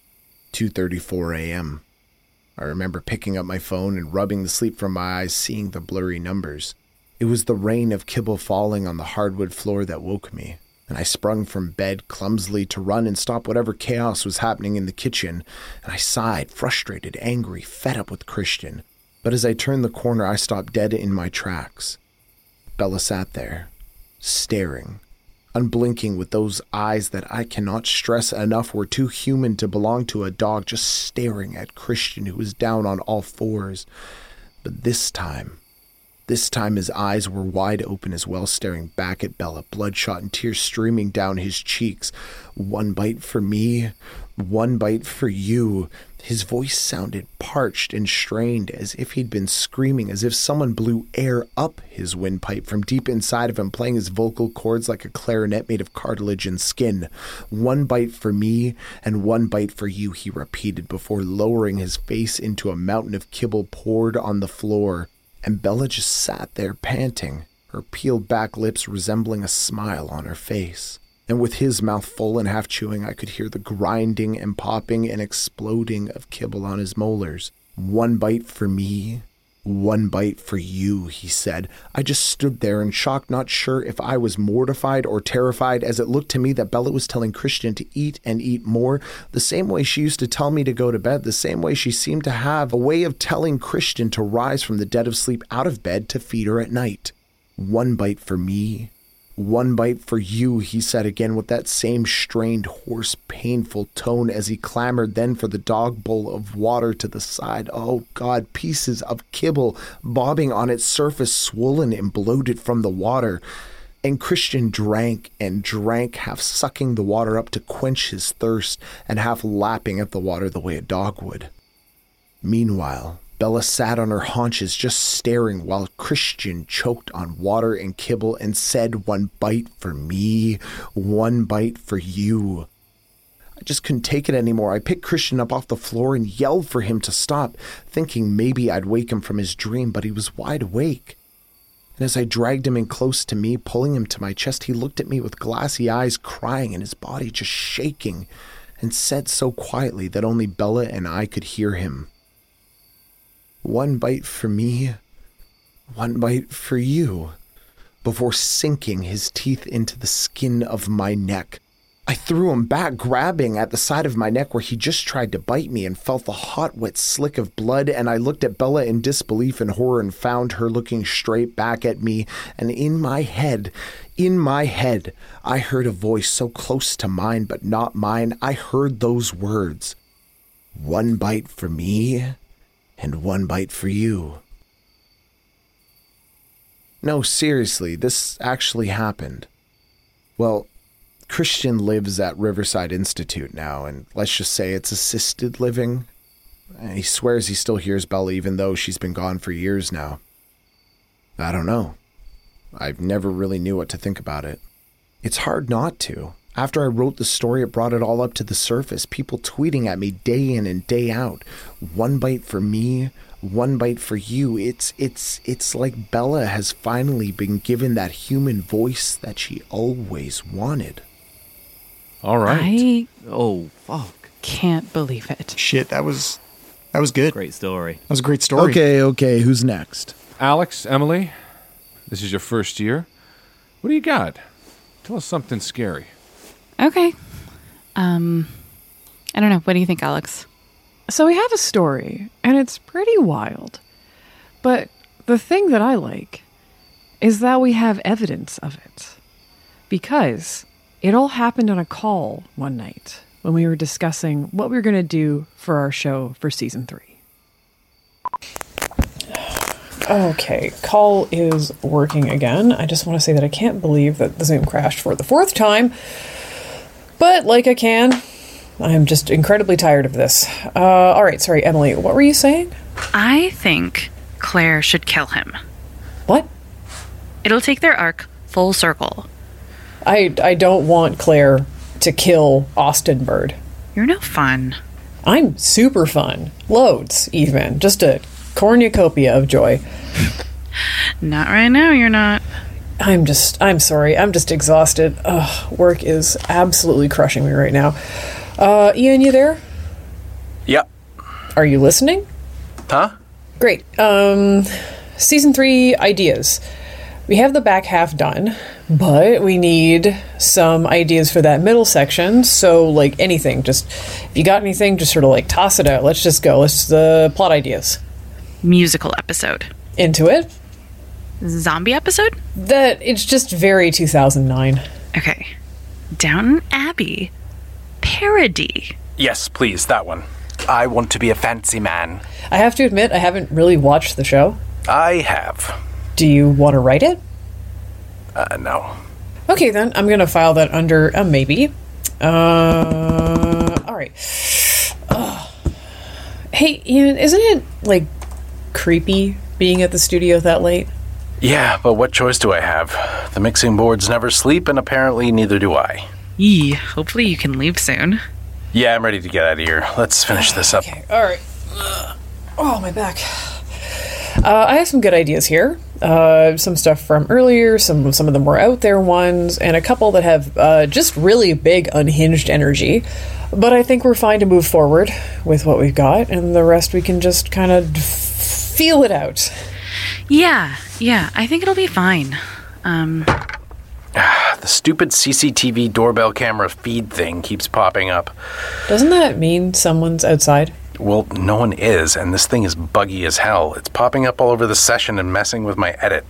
2:34 a.m. I remember picking up my phone and rubbing the sleep from my eyes, seeing the blurry numbers. It was the rain of kibble falling on the hardwood floor that woke me, and I sprung from bed clumsily to run and stop whatever chaos was happening in the kitchen, and I sighed, frustrated, angry, fed up with Christian. But as I turned the corner, I stopped dead in my tracks. Bella sat there, staring, unblinking with those eyes that I cannot stress enough were too human to belong to a dog, just staring at Christian, who was down on all fours. But this time his eyes were wide open as well, staring back at Bella, bloodshot and tears streaming down his cheeks. One bite for me, one bite for you. His voice sounded parched and strained, as if he'd been screaming, as if someone blew air up his windpipe from deep inside of him, playing his vocal cords like a clarinet made of cartilage and skin. One bite for me, and one bite for you, he repeated, before lowering his face into a mountain of kibble poured on the floor. And Bella just sat there panting, her peeled back lips resembling a smile on her face. And with his mouth full and half chewing, I could hear the grinding and popping and exploding of kibble on his molars. One bite for me, one bite for you, he said. I just stood there in shock, not sure if I was mortified or terrified, as it looked to me that Bella was telling Christian to eat and eat more, the same way she used to tell me to go to bed, the same way she seemed to have a way of telling Christian to rise from the dead of sleep out of bed to feed her at night. One bite for me, one bite for you, he said again with that same strained, hoarse, painful tone as he clamored then for the dog bowl of water to the side. Oh God, pieces of kibble bobbing on its surface, swollen and bloated from the water. And Christian drank and drank, half sucking the water up to quench his thirst and half lapping at the water the way a dog would. Meanwhile, Bella sat on her haunches just staring while Christian choked on water and kibble and said, one bite for me, one bite for you. I just couldn't take it anymore. I picked Christian up off the floor and yelled for him to stop, thinking maybe I'd wake him from his dream, but he was wide awake. And as I dragged him in close to me, pulling him to my chest, he looked at me with glassy eyes, crying and his body just shaking, and said so quietly that only Bella and I could hear him. One bite for me, one bite for you, before sinking his teeth into the skin of my neck. I threw him back, grabbing at the side of my neck where he just tried to bite me, and felt the hot, wet slick of blood, and I looked at Bella in disbelief and horror and found her looking straight back at me, and in my head, I heard a voice so close to mine but not mine. I heard those words, one bite for me, and one bite for you. No, seriously, this actually happened. Well, Christian lives at Riverside Institute now, and let's just say it's assisted living. He swears he still hears Bella even though she's been gone for years now. I don't know. I've never really knew what to think about it. It's hard not to. After I wrote the story, it brought it all up to the surface. People tweeting at me day in and day out. One bite for me, one bite for you. It's like Bella has finally been given that human voice that she always wanted. All right. Oh, fuck. Can't believe it. Shit, that was good. Great story. That was a great story. Okay, who's next? Alex, Emily, this is your first year. What do you got? Tell us something scary. Okay. I don't know. What do you think, Alex? So we have a story, and it's pretty wild. But the thing that I like is that we have evidence of it. Because it all happened on a call one night when we were discussing what we were going to do for our show for season 3. Okay, call is working again. I just want to say that I can't believe that the Zoom crashed for the 4th time. But like I can, I'm just incredibly tired of this. All right, sorry, Emily, what were you saying? I think Claire should kill him. What? It'll take their arc full circle. I don't want Claire to kill Austin Bird. You're no fun. I'm super fun. Loads, even. Just a cornucopia of joy. Not right now, you're not. I'm sorry. I'm just exhausted. Ugh, work is absolutely crushing me right now. Ian, you there? Yep. Are you listening? Huh? Great. Season 3 ideas. We have the back half done, but we need some ideas for that middle section. So, like, anything. Just, if you got anything, just sort of, like, toss it out. Let's just go. Let's the plot ideas. Musical episode. Into it. Zombie episode? It's just very 2009. Okay. Downton Abbey. Parody. Yes, please, that one. I want to be a fancy man. I have to admit, I haven't really watched the show. I have. Do you want to write it? No. Okay, then. I'm going to file that under a maybe. All right. Hey, Ian, isn't it, like, creepy being at the studio that late? Yeah, but what choice do I have? The mixing boards never sleep, and apparently neither do I. Yee, hopefully you can leave soon. Yeah, I'm ready to get out of here. Let's finish this up. Okay, all right. Oh, my back. I have some good ideas here. Some stuff from earlier, some of the more out there ones, and a couple that have just really big unhinged energy. But I think we're fine to move forward with what we've got, and the rest we can just kind of feel it out. Yeah, I think it'll be fine. The stupid CCTV doorbell camera feed thing keeps popping up. Doesn't that mean someone's outside? Well, no one is, and this thing is buggy as hell. It's popping up all over the session and messing with my edit.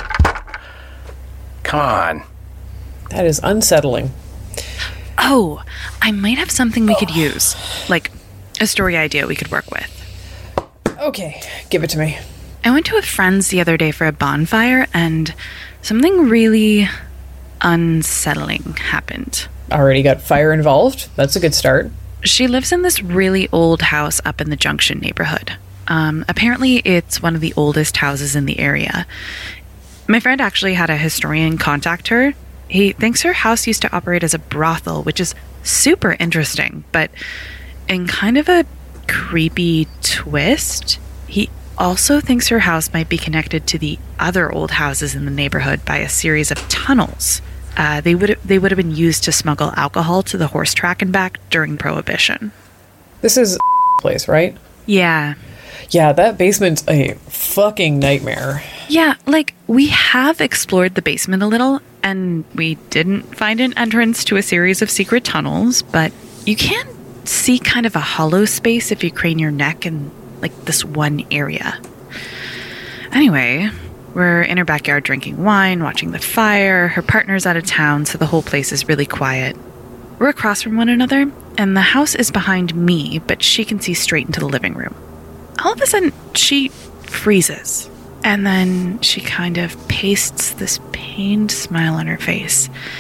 Come on. That is unsettling. Oh, I might have something we could use. Like, a story idea we could work with. Okay, give it to me. I went to a friend's the other day for a bonfire, and something really unsettling happened. Already got fire involved? That's a good start. She lives in this really old house up in the Junction neighborhood. Apparently, it's one of the oldest houses in the area. My friend actually had a historian contact her. He thinks her house used to operate as a brothel, which is super interesting, but in kind of a creepy twist, he also thinks her house might be connected to the other old houses in the neighborhood by a series of tunnels. They would have been used to smuggle alcohol to the horse track and back during Prohibition. This is place, right? Yeah. Yeah, that basement's a fucking nightmare. Yeah, like, we have explored the basement a little, and we didn't find an entrance to a series of secret tunnels, but you can see kind of a hollow space if you crane your neck in, like, this one area. Anyway, we're in her backyard drinking wine, watching the fire. Her partner's out of town, so the whole place is really quiet. We're across from one another, and the house is behind me, but she can see straight into the living room. All of a sudden, she freezes, and then she kind of pastes this pained smile on her face.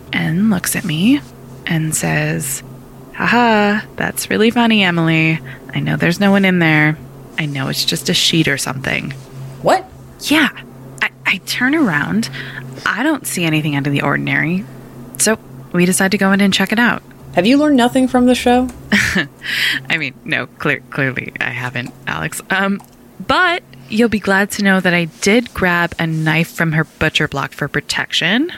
and looks at me and says, "Haha, that's really funny, Emily. I know there's no one in there. I know it's just a sheet or something." What? Yeah. I turn around. I don't see anything out of the ordinary. So we decide to go in and check it out. Have you learned nothing from the show? I mean, no, clearly I haven't, Alex. But you'll be glad to know that I did grab a knife from her butcher block for protection.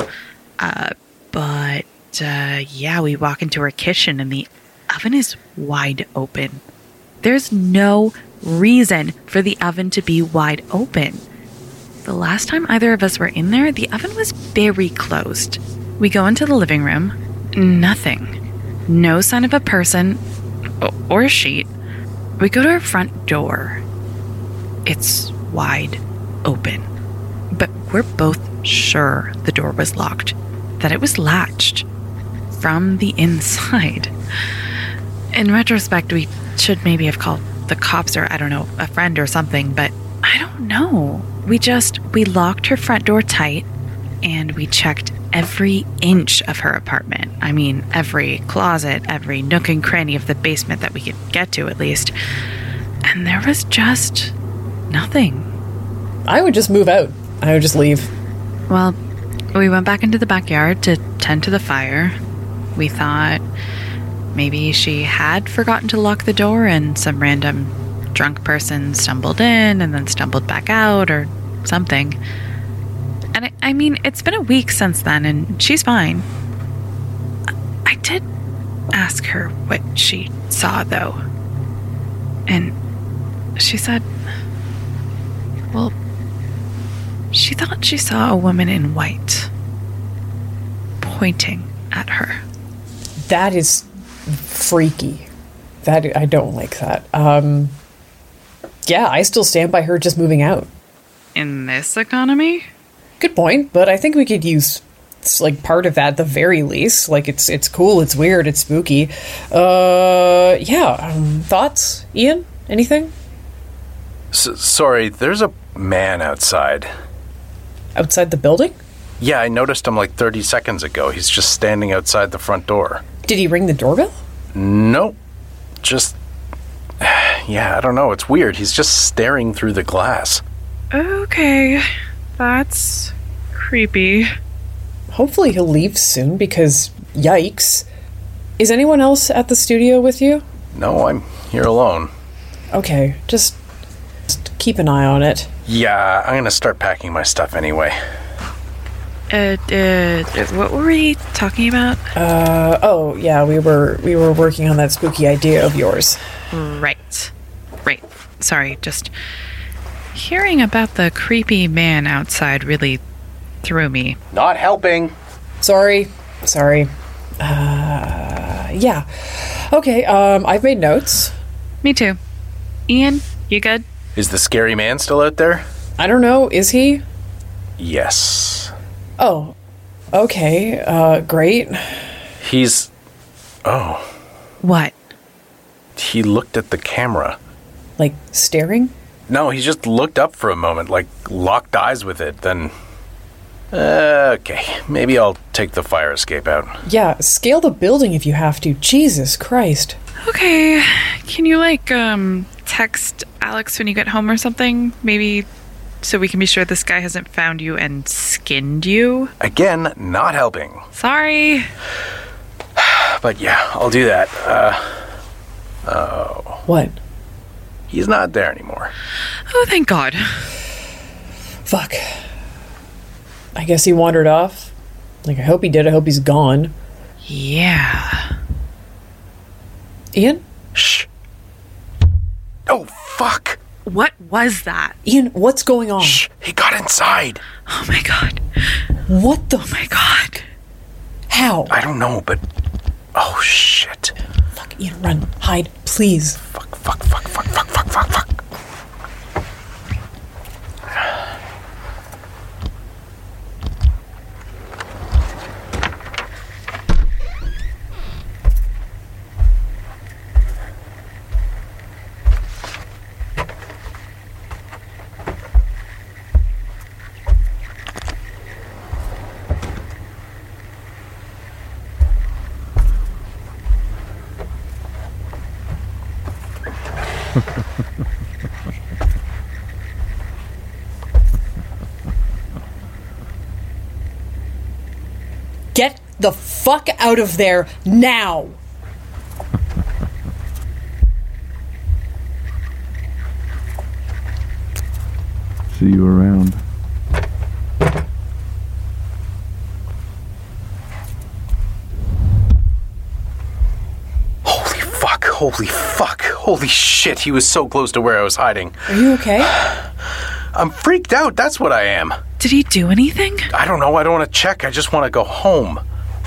Yeah, we walk into her kitchen and the oven is wide open. There's no reason for the oven to be wide open. The last time either of us were in there, the oven was very closed. We go into the living room. Nothing. No sign of a person or a sheet. We go to our front door. It's wide open. But we're both sure the door was locked, that it was latched from the inside. In retrospect, we should maybe have called the cops or, I don't know, a friend or something, but I don't know. We locked her front door tight and we checked every inch of her apartment. I mean, every closet, every nook and cranny of the basement that we could get to at least. And there was just nothing. I would just move out. I would just leave. Well, we went back into the backyard to tend to the fire. We thought maybe she had forgotten to lock the door and some random drunk person stumbled in and then stumbled back out or something. And I mean, it's been a week since then and she's fine. I did ask her what she saw though. And she said, well, she thought she saw a woman in white pointing at her. That is freaky. That I don't like that. Yeah, I still stand by her just moving out. In this economy? Good point, but I think we could use like part of that at the very least. Like it's cool, it's weird, it's spooky. Thoughts, Ian? Anything? Sorry, there's a man outside. Outside the building? Yeah, I noticed him like 30 seconds ago. He's just standing outside the front door. Did he ring the doorbell? Nope. Just... Yeah, I don't know. It's weird. He's just staring through the glass. Okay. That's creepy. Hopefully he'll leave soon because, yikes. Is anyone else at the studio with you? No, I'm here alone. Okay, just keep an eye on it. Yeah, I'm gonna start packing my stuff anyway. What were we talking about? We were working on that spooky idea of yours. Right. Sorry, just hearing about the creepy man outside really threw me. Not helping. Sorry. Yeah. Okay, I've made notes. Me too. Ian, you good? Is the scary man still out there? I don't know, is he? Yes. Oh, okay, great. He's... Oh. What? He looked at the camera. Like, staring? No, he just looked up for a moment, like locked eyes with it, then... Okay, maybe I'll take the fire escape out. Yeah, scale the building if you have to. Jesus Christ. Okay, can you, text Alex when you get home or something? Maybe so we can be sure this guy hasn't found you and skinned you? Again, not helping. Sorry. But yeah, I'll do that. What? He's not there anymore. Oh, thank God. Fuck. I guess he wandered off. I hope he did. I hope he's gone. Yeah. Ian? Shh. Oh, fuck. What was that? Ian, what's going on? Shh. He got inside. Oh, my God. What the? Oh, my God. How? I don't know, but... Oh, shit. Fuck, Ian, run. Hide, please. Fuck. Get the fuck out of there now! See you around. Holy fuck. Holy shit, he was so close to where I was hiding. Are you okay? I'm freaked out, that's what I am. Did he do anything? I don't know, I don't want to check, I just want to go home.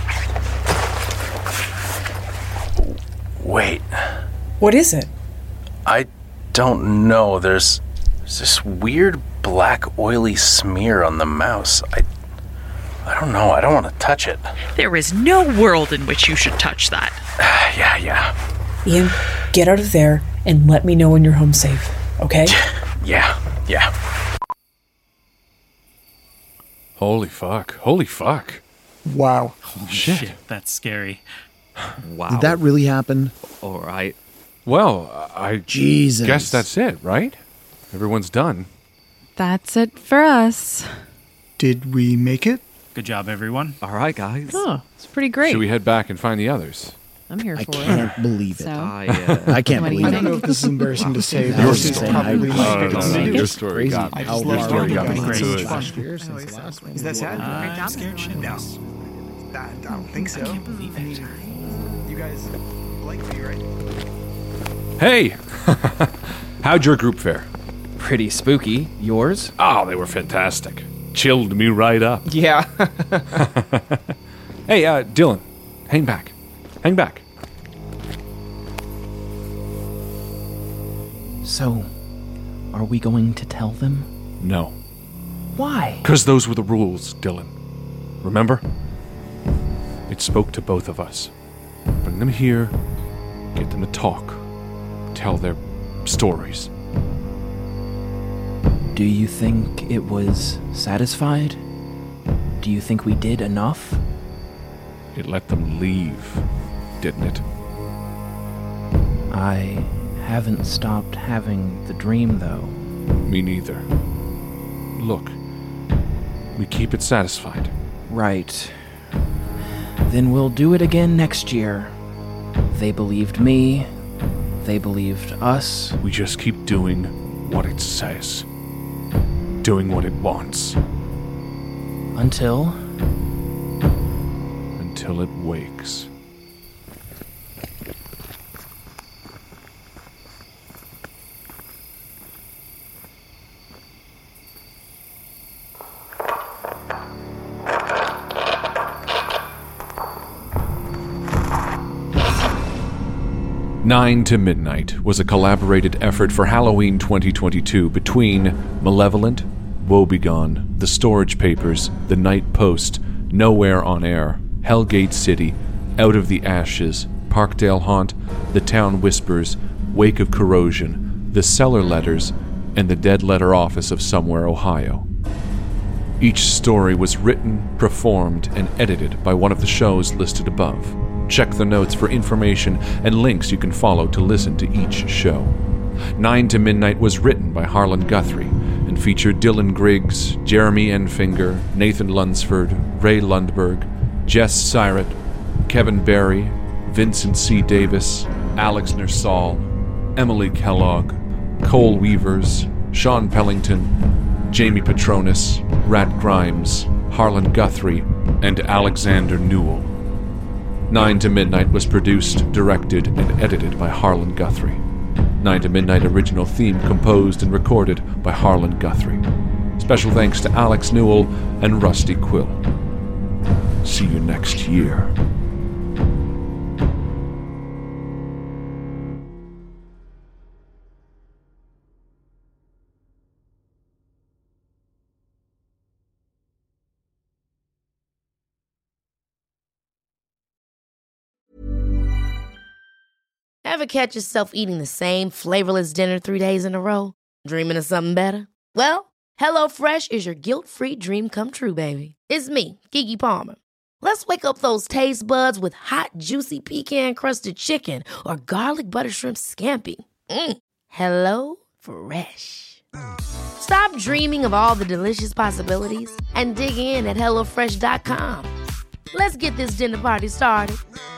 Wait. What is it? I don't know, there's this weird black oily smear on the mouse. I don't know, I don't want to touch it. There is no world in which you should touch that. Yeah. Ian, get out of there and let me know when you're home safe, okay? Yeah. Holy fuck. Wow. Shit, that's scary. Wow. Did that really happen? All right. Well, I Jesus. guess that's it, right? Everyone's done. That's it for us. Did we make it? Good job, everyone. All right, guys. Oh, it's pretty great. Should we head back and find the others? I'm here for I it. can't believe it. So? I can't believe I it. don't know if this is embarrassing to say, but Your this is story. probably my biggest no. secret. Your story got I me. just Your love story got talking me about to it. it. 5 years since the last one. Is that sad? I'm scared shitless. No. I don't think so. I can't believe it. You guys like me, right? Hey! How'd your group fare? Pretty spooky. Yours? Oh, they were fantastic. Chilled me right up. Yeah. Hey, Dylan, hang back. So, are we going to tell them? No. Why? Because those were the rules, Dylan. Remember? It spoke to both of us. Bring them here, get them to talk, tell their stories. Do you think it was satisfied? Do you think we did enough? It let them leave, didn't it? I haven't stopped having the dream, though. Me neither. Look, we keep it satisfied. Right. Then we'll do it again next year. They believed me. They believed us. We just keep doing what it says. Doing what it wants. Until it wakes. Nine to Midnight was a collaborated effort for Halloween 2022 between Malevolent, Woebegone, The Storage Papers, The Night Post, Nowhere on Air, Hellgate City, Out of the Ashes, Parkdale Haunt, The Town Whispers, Wake of Corrosion, The Cellar Letters, and The Dead Letter Office of Somewhere, Ohio. Each story was written, performed, and edited by one of the shows listed above. Check the notes for information and links you can follow to listen to each show. 9 to Midnight was written by Harlan Guthrie and featured Dylan Griggs, Jeremy Enfinger, Nathan Lunsford, Ray Lundberg, Jess Syrett, Kevin Barry, Vincent C. Davis, Alex Nersal, Emily Kellogg, Cole Weavers, Sean Pellington, Jamie Petronis, Rat Grimes, Harlan Guthrie, and Alexander Newell. 9 to Midnight was produced, directed, and edited by Harlan Guthrie. 9 to Midnight original theme composed and recorded by Harlan Guthrie. Special thanks to Alex Newell and Rusty Quill. See you next year. Ever catch yourself eating the same flavorless dinner 3 days in a row? Dreaming of something better? Well, HelloFresh is your guilt-free dream come true, baby. It's me, Keke Palmer. Let's wake up those taste buds with hot, juicy pecan-crusted chicken or garlic butter shrimp scampi. Hello Fresh. Stop dreaming of all the delicious possibilities and dig in at HelloFresh.com. Let's get this dinner party started.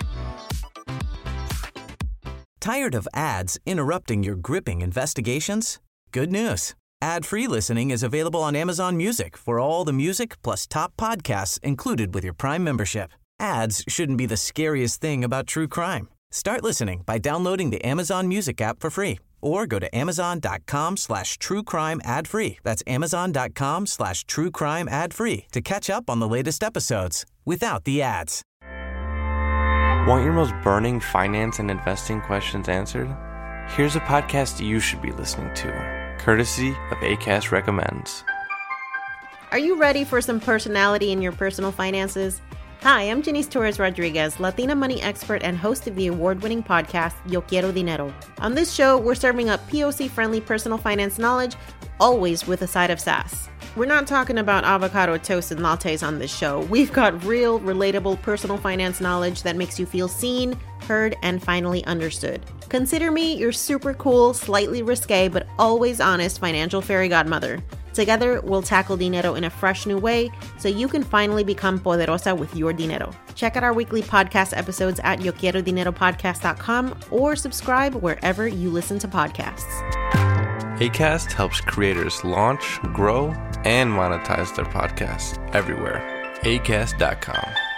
Tired of ads interrupting your gripping investigations? Good news. Ad-free listening is available on Amazon Music for all the music plus top podcasts included with your Prime membership. Ads shouldn't be the scariest thing about true crime. Start listening by downloading the Amazon Music app for free or go to amazon.com/truecrime ad-free. That's amazon.com/truecrime ad-free to catch up on the latest episodes without the ads. Want your most burning finance and investing questions answered? Here's a podcast you should be listening to, courtesy of Acast Recommends. Are you ready for some personality in your personal finances? Hi, I'm Janice Torres Rodriguez, Latina money expert and host of the award-winning podcast, Yo Quiero Dinero. On this show, we're serving up POC-friendly personal finance knowledge, always with a side of sass. We're not talking about avocado toast and lattes on this show. We've got real, relatable personal finance knowledge that makes you feel seen, heard, and finally understood. Consider me your super cool, slightly risque, but always honest financial fairy godmother. Together, we'll tackle dinero in a fresh new way so you can finally become poderosa with your dinero. Check out our weekly podcast episodes at YoQuieroDineroPodcast.com or subscribe wherever you listen to podcasts. Acast helps creators launch, grow, and monetize their podcasts everywhere. Acast.com.